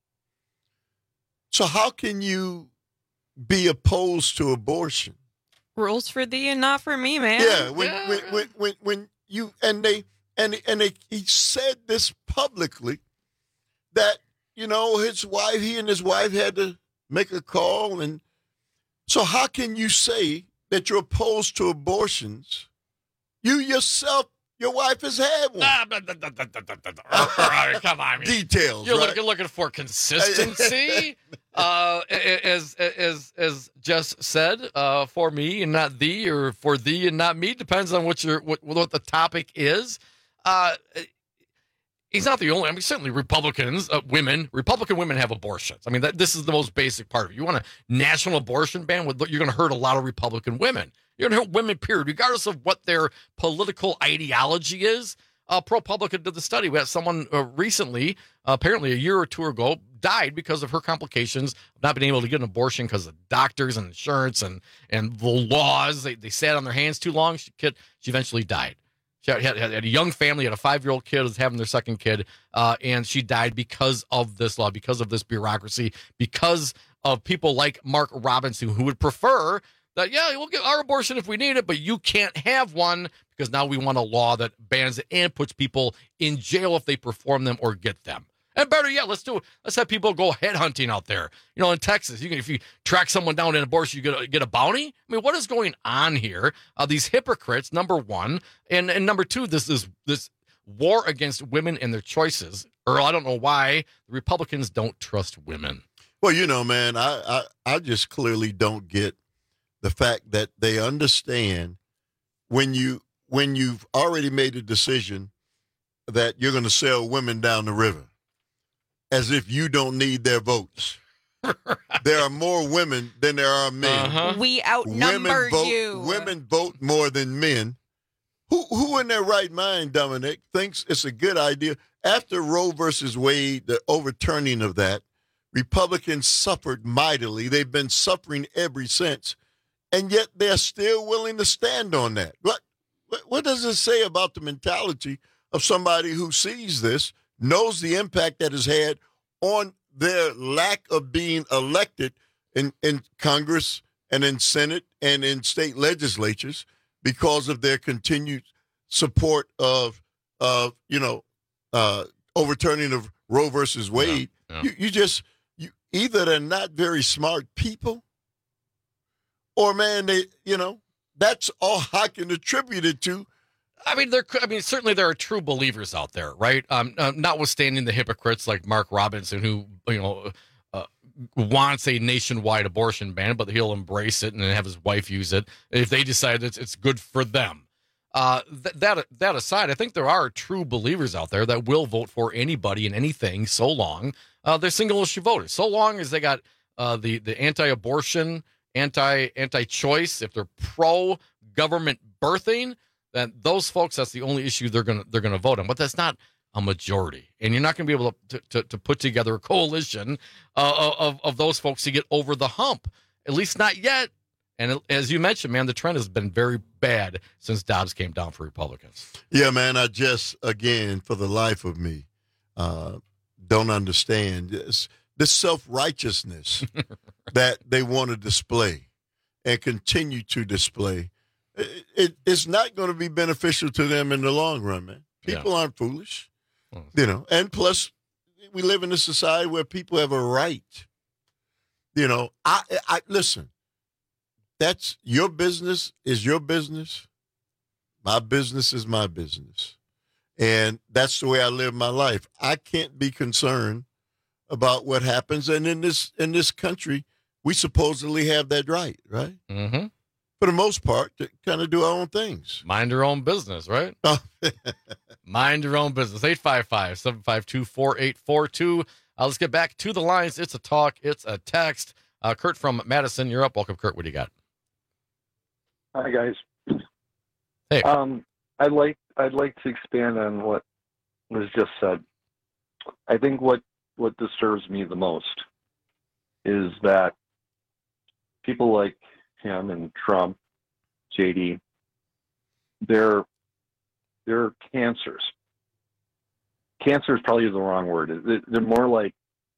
So how can you be opposed to abortion? Rules for thee and not for me, man. Yeah, when when, when when when you and they and and they, he said this publicly that, you know, his wife, he and his wife had to make a call, and so how can you say that you're opposed to abortions? You yourself, your wife has had one. Ah, blah, blah, blah, blah, blah, blah, blah. Come on, I mean, Details. You're right? looking, looking for consistency, uh, as as as Jess said, uh, for me and not thee, or for thee and not me, depends on what your what, what the topic is. Uh, he's not the only. I mean, certainly Republicans, uh, women, Republican women have abortions. I mean, that this is the most basic part of it. You want a national abortion ban? With you're going to hurt a lot of Republican women. You're going to hurt women, period, regardless of what their political ideology is. Uh, ProPublica did the study. We had someone uh, recently, uh, apparently a year or two ago, died because of her complications of not being able to get an abortion because of doctors and insurance and and the laws. They they sat on their hands too long. She kid, she eventually died. She had, had, had a young family, had a five-year-old kid, was having their second kid, uh, and she died because of this law, because of this bureaucracy, because of people like Mark Robinson, who would prefer that, yeah, we'll get our abortion if we need it, but you can't have one because now we want a law that bans it and puts people in jail if they perform them or get them. And better yet, let's do it. Let's have people go head hunting out there. You know, in Texas, you can, if you track someone down in abortion, you get a, get a bounty. I mean, what is going on here? Uh, these hypocrites, number one, and and number two, this is this war against women and their choices. Earl, I don't know why the Republicans don't trust women. Well, you know, man, I, I, I just clearly don't get the fact that they understand when you when you've already made a decision that you're going to sell women down the river, as if you don't need their votes. There are more women than there are men. Uh-huh. We outnumber women vote, you. Women vote more than men. Who who in their right mind, Dominic, thinks it's a good idea? After Roe versus Wade, the overturning of that, Republicans suffered mightily. They've been suffering ever since. And yet they're still willing to stand on that. What, what does it say about the mentality of somebody who sees this, knows the impact that has had on their lack of being elected in, in Congress and in Senate and in state legislatures because of their continued support of, of you know, uh, overturning of Roe versus Wade? Yeah, yeah. You, you just, you either they're not very smart people, or, man, they, you know, that's all I can attribute it to. I mean, there. I mean, certainly there are true believers out there, right? Um, uh, notwithstanding the hypocrites like Mark Robinson, who you know uh, wants a nationwide abortion ban, but he'll embrace it and have his wife use it if they decide it's it's good for them. Uh, th- that that aside, I think there are true believers out there that will vote for anybody and anything, so long uh, they're single issue voters, so long as they got uh, the the anti-abortion, anti anti-choice, if they're pro government birthing. That those folks, that's the only issue they're gonna they're gonna vote on, but that's not a majority, and you're not gonna be able to to, to put together a coalition uh, of of those folks to get over the hump. At least not yet. And as you mentioned, man, the trend has been very bad since Dobbs came down for Republicans. Yeah, man. I just again, for the life of me, uh, don't understand this, this self-righteousness that they want to display and continue to display. It, it, it's not going to be beneficial to them in the long run, man. People yeah. aren't foolish, you know. And plus, we live in a society where people have a right. You know, I, I listen. That's your business is your business. My business is my business, and that's the way I live my life. I can't be concerned about what happens, and in this in this country, we supposedly have that right, right? Mm-hmm. For the most part, to kind of do our own things. Mind your own business, right? Mind your own business. eight five five, seven five two, four eight four two. Uh, let's get back to the lines. It's a talk. It's a text. Uh, Kurt from Madison, you're up. Welcome, Kurt. What do you got? Hi, guys. Hey. Um, I'd like I'd like to expand on what was just said. I think what, what disturbs me the most is that people like him and Trump, J D, they're they're cancers. Cancer is probably the wrong word. They're more like,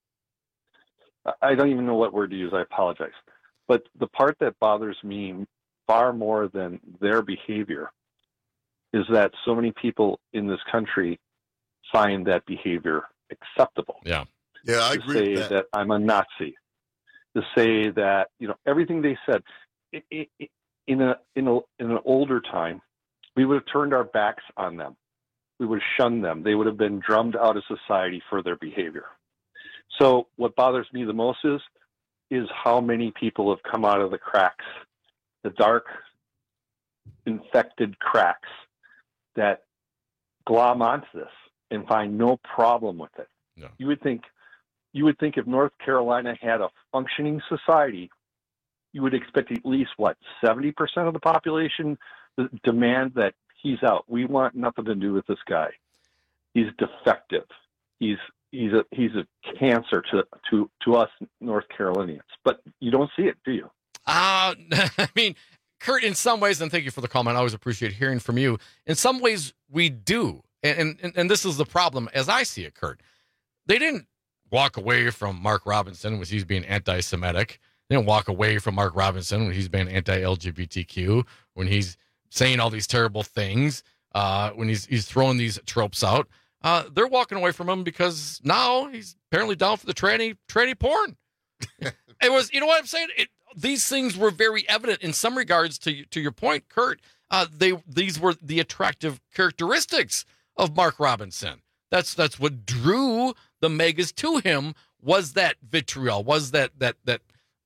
I don't even know what word to use. I apologize. But the part that bothers me far more than their behavior is that so many people in this country find that behavior acceptable. Yeah. Yeah, I to agree say with that. that I'm a Nazi, to say that, you know, everything they said. It, it, it, in a in a in an older time, we would have turned our backs on them. We would have shunned them. They would have been drummed out of society for their behavior. So what bothers me the most is is how many people have come out of the cracks, the dark, infected cracks that glom onto this and find no problem with it. No. You would think you would think if North Carolina had a functioning society, you would expect at least, what, seventy percent of the population to demand that he's out. We want nothing to do with this guy. He's defective. He's he's a he's a cancer to to to us North Carolinians. But you don't see it, do you? Uh, I mean, Kurt, in some ways, and thank you for the comment. I always appreciate hearing from you. In some ways, we do. And, and, and this is the problem as I see it, Kurt. They didn't walk away from Mark Robinson when he's being anti-Semitic. They didn't walk away from Mark Robinson when he's being anti-L G B T Q, when he's saying all these terrible things, uh, when he's he's throwing these tropes out. Uh, they're walking away from him because now he's apparently down for the tranny tranny porn. It was, you know what I'm saying? It, these things were very evident in some regards to to your point, Kurt. Uh, they these were the attractive characteristics of Mark Robinson. That's that's what drew the megas to him, was that vitriol, was that that that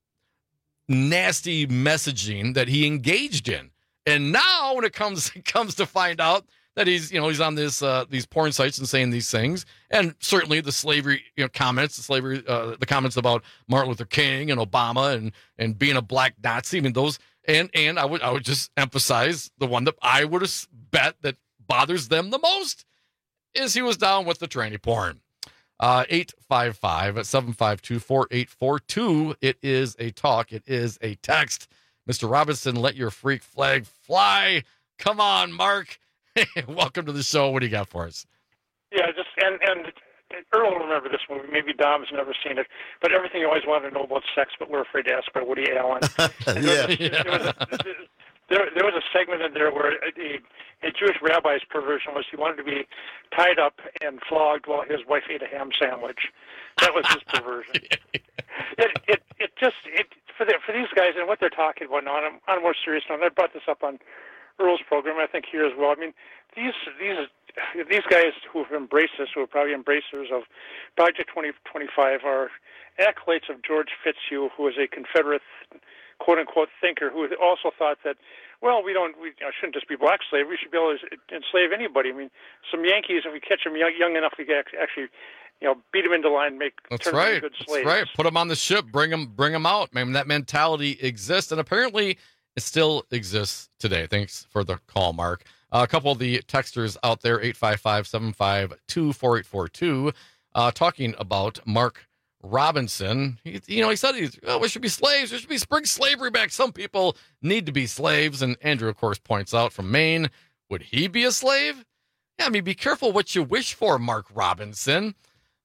nasty messaging that he engaged in. And now when it comes it comes to find out that he's, you know, he's on this uh, these porn sites and saying these things, and certainly the slavery, you know, comments, the slavery, uh, the comments about Martin Luther King and Obama and and being a black Nazi. I mean, those, and and I would I would just emphasize the one that I would have bet that bothers them the most is he was down with the tranny porn. Uh, eight five five, seven five two, four eight four two. It is a talk. It is a text. Mister Robinson, let your freak flag fly. Come on, Mark. Welcome to the show. What do you got for us? Yeah, just and and Earl will remember this movie. Maybe Dom's never seen it, but Everything You Always Wanted to Know About Sex, But We're Afraid to Ask by Woody Allen. yeah. There, there, was a, there, there was a segment in there where a, a Jewish rabbi's perversion was he wanted to be tied up and flogged while his wife ate a ham sandwich. That was his perversion. it, it it just it for the, for these guys and what they're talking about now. On a, on a more serious note, and I brought this up on Earl's program, I think here as well. I mean, these these these guys who have embraced this, who are probably embracers of Project twenty twenty-five, are acolytes of George Fitzhugh, who was a Confederate quote-unquote thinker, who also thought that, well, we don't, we you know, shouldn't just be black slavery. We should be able to enslave anybody. I mean, some Yankees, if we catch them young, young enough, we can actually, you know, beat them into line, make That's turn right. them good slaves. That's right. Put them on the ship, bring them, bring them out. I mean, that mentality exists, and apparently it still exists today. Thanks for the call, Mark. Uh, a couple of the texters out there, eight five five, seven five two, four eight four two, uh, talking about Mark Robinson. He, you know, he said he's, oh, we should be slaves. We should be bring slavery back. Some people need to be slaves. And Andrew, of course, points out from Maine, would he be a slave? Yeah, I mean, be careful what you wish for, Mark Robinson.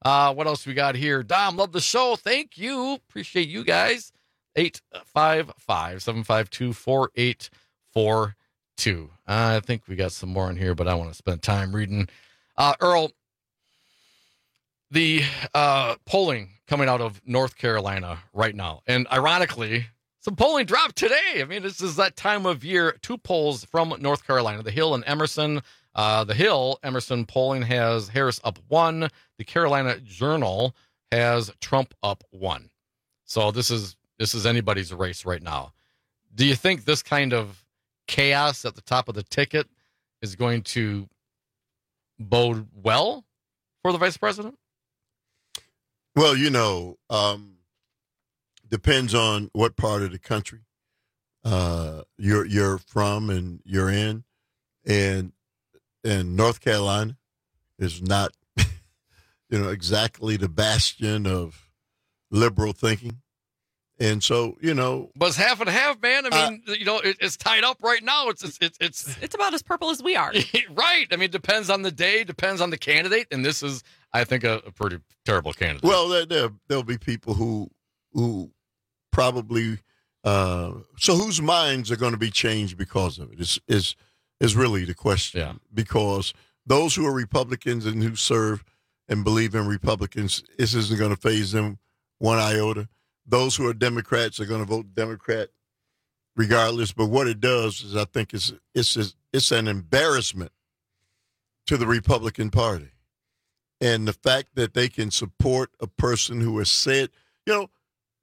Uh, what else we got here? Dom, love the show. Thank you. Appreciate you guys. eight five five, seven five two, four eight four two. I think we got some more in here, but I want to spend time reading. Uh, Earl, the uh, polling coming out of North Carolina right now. And ironically, some polling dropped today. I mean, this is that time of year. Two polls from North Carolina, The Hill and Emerson. Uh, the Hill, Emerson polling has Harris up one. The Carolina Journal has Trump up one. So this is this is anybody's race right now. Do you think this kind of chaos at the top of the ticket is going to bode well for the vice president? Well, you know, um, depends on what part of the country uh, you're you're from and you're in, and and North Carolina is not, you know, exactly the bastion of liberal thinking, and so you know, but it's half and half, man. I mean, uh, you know, it, it's tied up right now. It's it's it's it's, it's about as purple as we are, right? I mean, it depends on the day, depends on the candidate, and this is, I think, a, a pretty terrible candidate. Well, there, there there'll be people who who probably uh, so whose minds are going to be changed because of it is is is really the question. Yeah. Because those who are Republicans and who serve and believe in Republicans, this isn't going to faze them one iota. Those who are Democrats are going to vote Democrat regardless. But what it does is, I think, it's it's it's an embarrassment to the Republican Party. And the fact that they can support a person who has said, you know,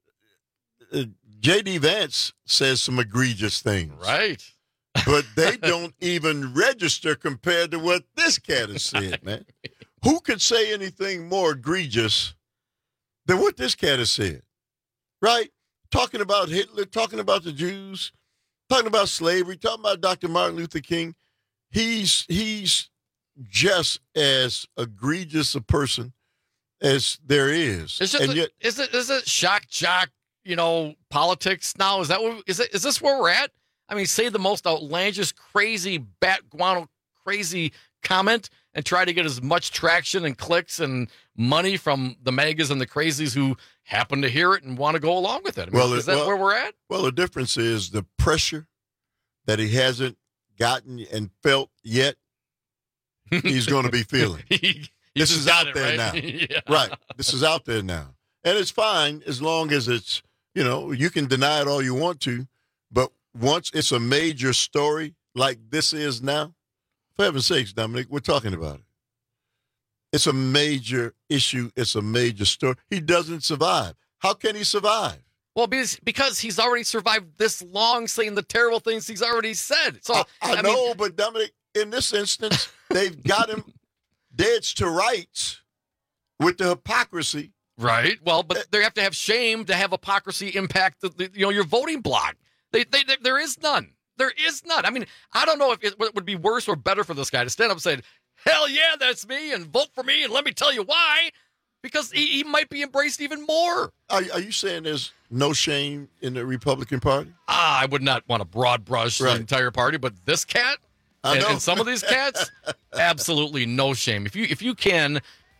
uh, J D. Vance says some egregious things. Right. But they don't even register compared to what this cat has said, man. Who could say anything more egregious than what this cat has said? Right? Talking about Hitler, talking about the Jews, talking about slavery, talking about Doctor Martin Luther King. He's he's just as egregious a person as there is. It's just and a, yet, is it is it shock jock, you know, politics now? Is that what is it? Is this where we're at? I mean, say the most outlandish, crazy, bat guano, crazy comment and try to get as much traction and clicks and money from the megas and the crazies who happen to hear it and want to go along with it. I mean, well, is that well, where we're at? Well, the difference is the pressure that he hasn't gotten and felt yet. He's going to be feeling. he, this is out it, there right? now. Yeah. Right. This is out there now. And it's fine as long as it's, you know, you can deny it all you want to. But once it's a major story like this is now, for heaven's sakes, Dominic, we're talking about it. It's a major issue. It's a major story. He doesn't survive. How can he survive? Well, because, because he's already survived this long saying the terrible things he's already said. So I, I, I know, mean, but Dominic, in this instance, they've got him dead to rights with the hypocrisy. Right. Well, but they have to have shame to have hypocrisy impact the, the you know your voting block. They, they, they, there is none. There is none. I mean, I don't know if it would be worse or better for this guy to stand up and say, hell yeah, that's me, and vote for me, and let me tell you why, because he, he might be embraced even more. Are, are you saying there's no shame in the Republican Party? Ah, I would not want to broad brush right. the entire party, but this cat I and, know. and some of these cats, absolutely no shame. If you if you can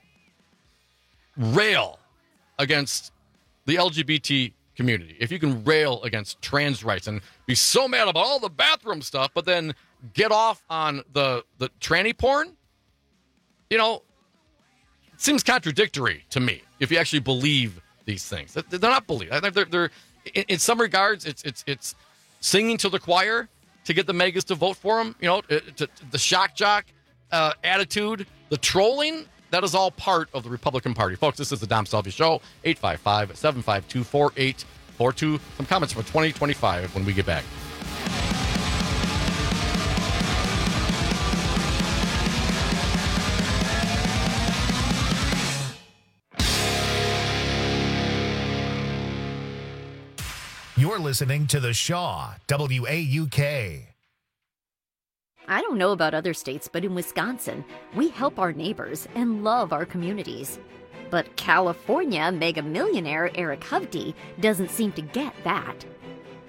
rail against the L G B T community, if you can rail against trans rights and be so mad about all the bathroom stuff, but then get off on the, the tranny porn, you know, it seems contradictory to me if you actually believe these things. They're not believed. They're, they're, in, in some regards, it's it's it's singing to the choir to get the megas to vote for him. You know, to, to, the shock jock uh, attitude, the trolling. That is all part of the Republican Party. Folks, this is the Dom Salvi Show, eight five five, seven five two, four eight four two. Some comments for twenty twenty-five when we get back. You're listening to The Shaw, W A U K. I don't know about other states, but in Wisconsin, we help our neighbors and love our communities. But California mega millionaire Eric Hovde doesn't seem to get that.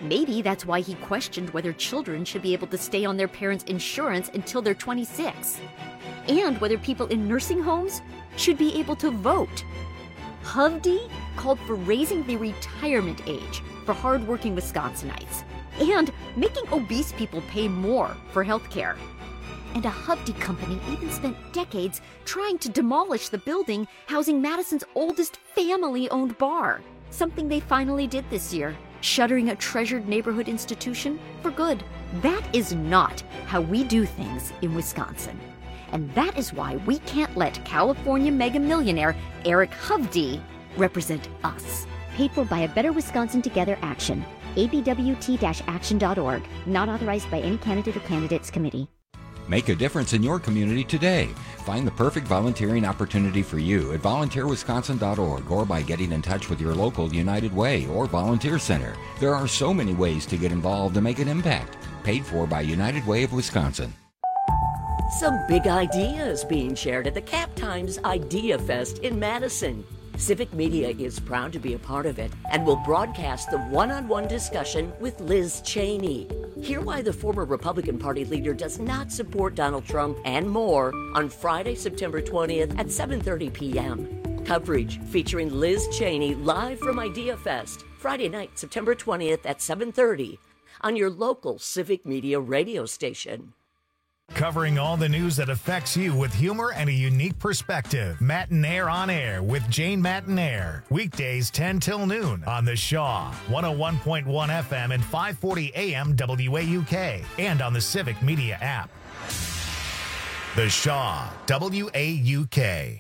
Maybe that's why he questioned whether children should be able to stay on their parents' insurance until they're twenty-six, and whether people in nursing homes should be able to vote. Hovde called for raising the retirement age for hardworking Wisconsinites and making obese people pay more for health care. And a Hovde company even spent decades trying to demolish the building housing Madison's oldest family-owned bar, something they finally did this year, shuttering a treasured neighborhood institution for good. That is not how we do things in Wisconsin. And that is why we can't let California mega millionaire Eric Hovde represent us. Paid for by a Better Wisconsin Together Action. A B W T action dot org. Not authorized by any candidate or candidates committee. Make a difference in your community today. Find the perfect volunteering opportunity for you at volunteer wisconsin dot org or by getting in touch with your local United Way or Volunteer Center. There are so many ways to get involved and make an impact. Paid for by United Way of Wisconsin. Some big ideas being shared at the Cap Times Idea Fest in Madison. Civic Media is proud to be a part of it and will broadcast the one-on-one discussion with Liz Cheney. Hear why the former Republican Party leader does not support Donald Trump and more on Friday, September twentieth at seven thirty p.m. Coverage featuring Liz Cheney live from Idea Fest, Friday night, September twentieth at seven thirty on your local Civic Media radio station. Covering all the news that affects you with humor and a unique perspective. Matinaire on Air with Jane Matinaire. Weekdays ten till noon on The Shaw, one oh one point one F M and five forty A M W A U K, and on the Civic Media app. The Shaw, W A U K.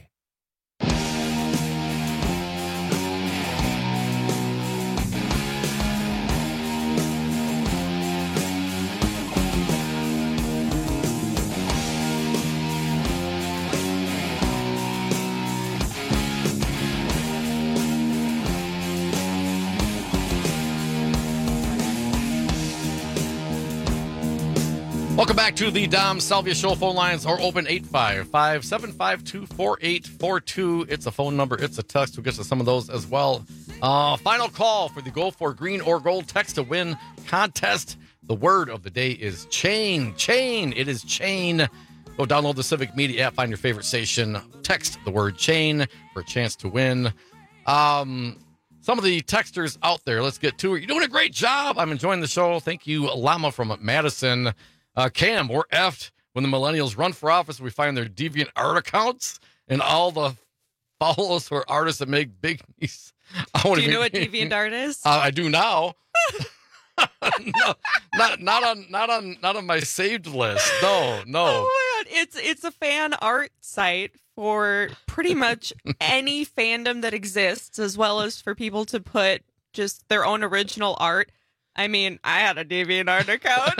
Welcome back to the Dom Salvia Show. Phone lines are open eight five five, seven five two, four eight four two. It's a phone number. It's a text. We'll get to some of those as well. Uh, final call for the Go for Green or Gold text to win contest. The word of the day is chain. Chain. It is chain. Go download the Civic Media app. Find your favorite station. Text the word chain for a chance to win. Um, some of the texters out there. Let's get to it. You're doing a great job. I'm enjoying the show. Thank you, Llama from Madison. Uh, Cam, we're effed when the millennials run for office. We find their deviant art accounts and all the follows for artists that make big. I do you know what deviant art is? Uh, I do now. no, not not on not on not on my saved list. No, no. Oh my God. It's it's a fan art site for pretty much any fandom that exists, as well as for people to put just their own original art. I mean, I had a DeviantArt account.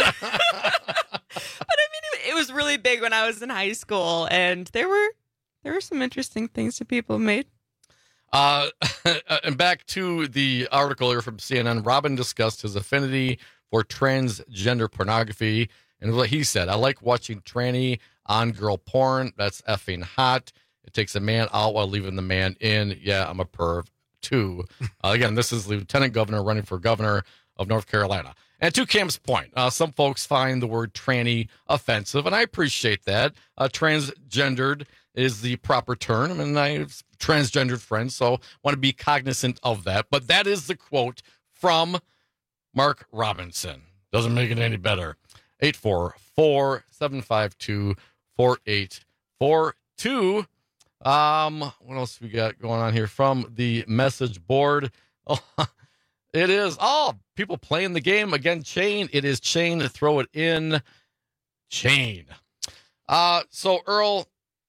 But I mean, it, it was really big when I was in high school, and there were there were some interesting things that people made. Uh, and back to the article here from C N N, Robin discussed his affinity for transgender pornography, and what he said, I like watching tranny on girl porn. That's effing hot. It takes a man out while leaving the man in. Yeah, I'm a perv too. Uh, again, this is Lieutenant Governor running for governor of North Carolina. And to Cam's point, uh, some folks find the word tranny offensive, and I appreciate that. Uh, transgendered is the proper term, and I have transgendered friends, so want to be cognizant of that. But that is the quote from Mark Robinson. Doesn't make it any better. eight four four, seven five two, four eight four two. Um, what else we got going on here from the message board? Oh, it is, oh, people playing the game again. Chain. It is chain. Throw it in. Chain. Uh, so Earl,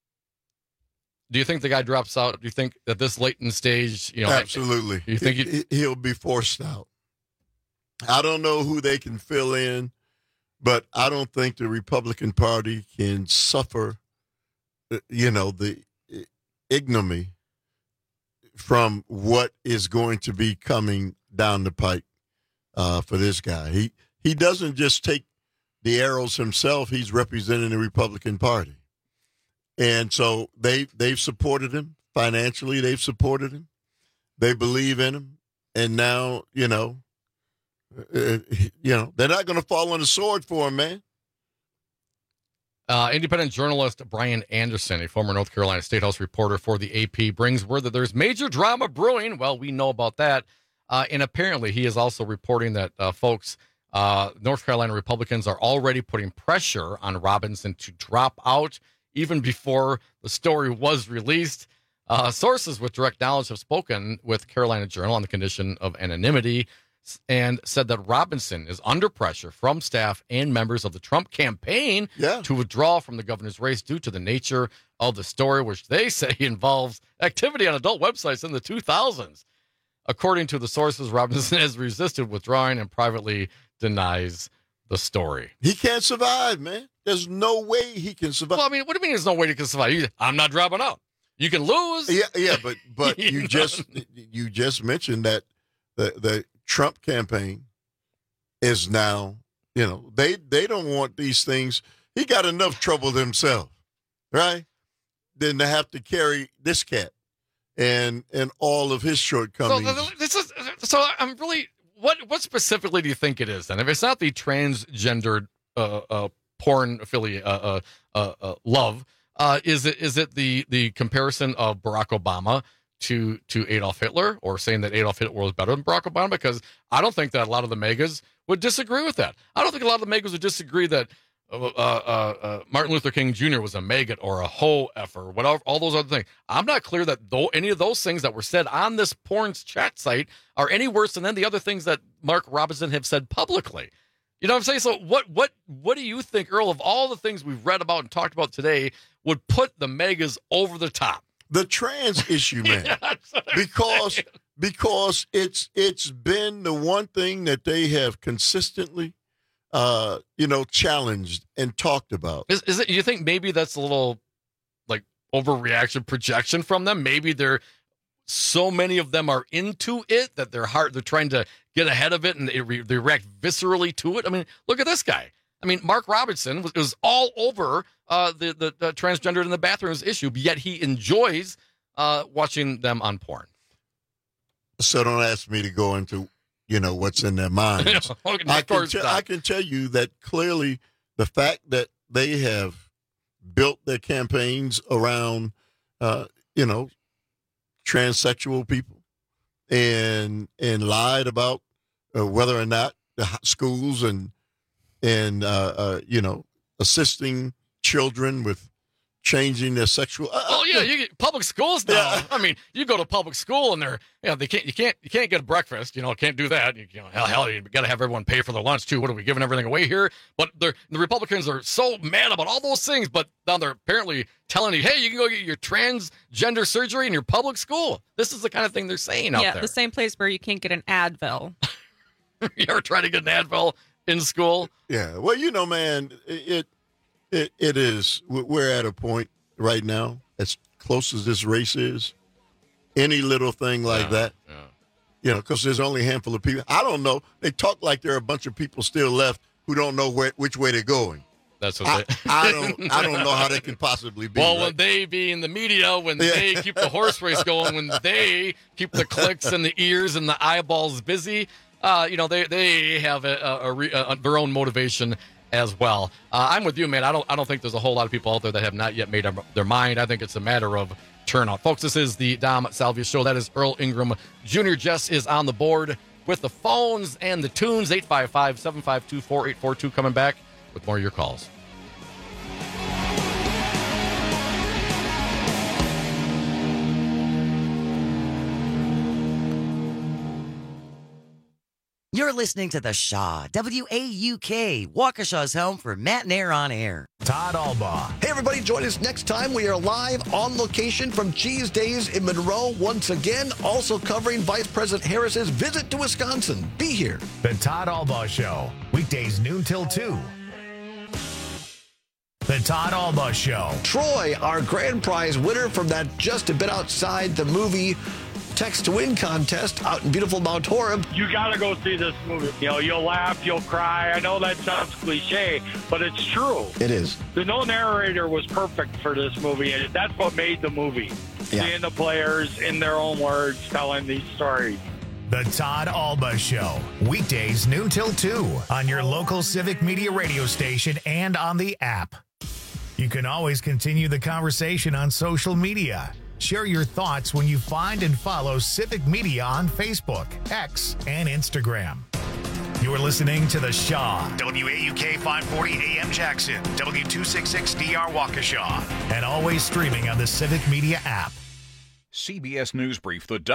do you think the guy drops out? Do you think that this late in stage, you know, absolutely, you think he, he'll be forced out? I don't know who they can fill in, but I don't think the Republican Party can suffer, you know, the ignominy from what is going to be coming down the pike uh, for this guy. He he doesn't just take the arrows himself. He's representing the Republican Party. And so they, they've supported him financially. They've supported him. They believe in him. And now, you know, uh, you know, they're not going to fall on the sword for him, man. Uh, independent journalist Brian Anderson, a former North Carolina State House reporter for the A P, brings word that there's major drama brewing. Well, we know about that. Uh, and apparently he is also reporting that, uh, folks, uh, North Carolina Republicans are already putting pressure on Robinson to drop out even before the story was released. Uh, sources with direct knowledge have spoken with Carolina Journal on the condition of anonymity and said that Robinson is under pressure from staff and members of the Trump campaign yeah. to withdraw from the governor's race due to the nature of the story, which they say involves activity on adult websites in the two thousands. According to the sources, Robinson has resisted withdrawing and privately denies the story. He can't survive, man. There's no way he can survive. Well, I mean, what do you mean there's no way he can survive? You, I'm not dropping out. You can lose. Yeah, yeah, but but you you know? just you just mentioned that the the Trump campaign is now, you know, they they don't want these things. He got enough trouble himself, right? Than to have to carry this cat and and all of his shortcomings. So this is so I'm really what what specifically do you think it is then? If it's not the transgendered uh, uh, porn affiliate uh, uh, uh, uh, love. Uh, is it is it the the comparison of Barack Obama to to Adolf Hitler, or saying that Adolf Hitler was better than Barack Obama? Because I don't think that a lot of the megas would disagree with that. I don't think a lot of the megas would disagree that uh, uh, uh, Martin Luther King Junior was a maggot or a hoe effer, whatever, all those other things. I'm not clear that though any of those things that were said on this porn chat site are any worse than any of the other things that Mark Robinson have said publicly. You know what I'm saying? So what what what do you think, Earl, of all the things we've read about and talked about today would put the megas over the top? The trans issue, man. Yeah, because because it's it's been the one thing that they have consistently uh, you know, challenged and talked about. Is is it you think maybe that's a little like overreaction projection from them? Maybe they're so many of them are into it that they're hard they're trying to get ahead of it and they, re, they react viscerally to it. I mean, look at this guy. I mean, Mark Robinson was, was all over uh, the, the, the transgendered in the bathrooms issue, but yet he enjoys uh, watching them on porn. So don't ask me to go into, you know, what's in their minds. Okay, I, can te- I can tell you that clearly the fact that they have built their campaigns around, uh, you know, transsexual people and and lied about uh, whether or not the schools and and uh, uh, you know, assisting children with changing their sexual. Uh, oh yeah, you get public schools now. Yeah. I mean, you go to public school and they're, you know, they can't, you can't, you can't get breakfast. You know, can't do that. You, you know, hell, hell, you got to have everyone pay for their lunch too. What are we giving everything away here? But they're, the Republicans are so mad about all those things, but now they're apparently telling you, hey, you can go get your transgender surgery in your public school. This is the kind of thing they're saying out yeah, there. The same place where you can't get an Advil. You ever try to get an Advil in school? Yeah. Well, you know, man, it it it is. We're at a point right now, as close as this race is, any little thing like yeah, that, yeah. you know, because there's only a handful of people. I don't know. They talk like there are a bunch of people still left who don't know where, which way they're going. That's what I, they. I don't. I don't know how they can possibly be. Well, right? when they be in the media, when Yeah. they keep the horse race going, when they keep the clicks and the ears and the eyeballs busy, uh, you know, they they have a, a, a, re, a their own motivation as well. Uh, I'm with you, man. I don't I don't think there's a whole lot of people out there that have not yet made up their mind. I think it's a matter of turnout. Folks, this is the Dom Salvia Show. That is Earl Ingram Junior Jess is on the board with the phones and the tunes. eight five five, seven five two, four eight four two coming back with more of your calls. You're listening to The Shaw, W A U K, Waukesha's home for Matt and Air on Air. Todd Albaugh. Hey, everybody, join us next time. We are live on location from Cheese Days in Monroe once again, also covering Vice President Harris's visit to Wisconsin. Be here. The Todd Albaugh Show, weekdays noon till two. The Todd Albaugh Show. Troy, our grand prize winner from that Just a Bit Outside the Movie Text to Win contest out in beautiful Mount Horeb. You got to go see this movie. You know, you'll laugh, you'll cry. I know that sounds cliche, but it's true. It is. The no narrator was perfect for this movie, and that's what made the movie. Yeah. Seeing the players in their own words telling these stories. The Todd Alba Show, weekdays noon till two on your local Civic Media radio station and on the app. You can always continue the conversation on social media. Share your thoughts when you find and follow Civic Media on Facebook, X, and Instagram. You're listening to The Shaw, W A U K five forty A M Jackson, W two sixty-six D R Waukesha, and always streaming on the Civic Media app. C B S News Brief, the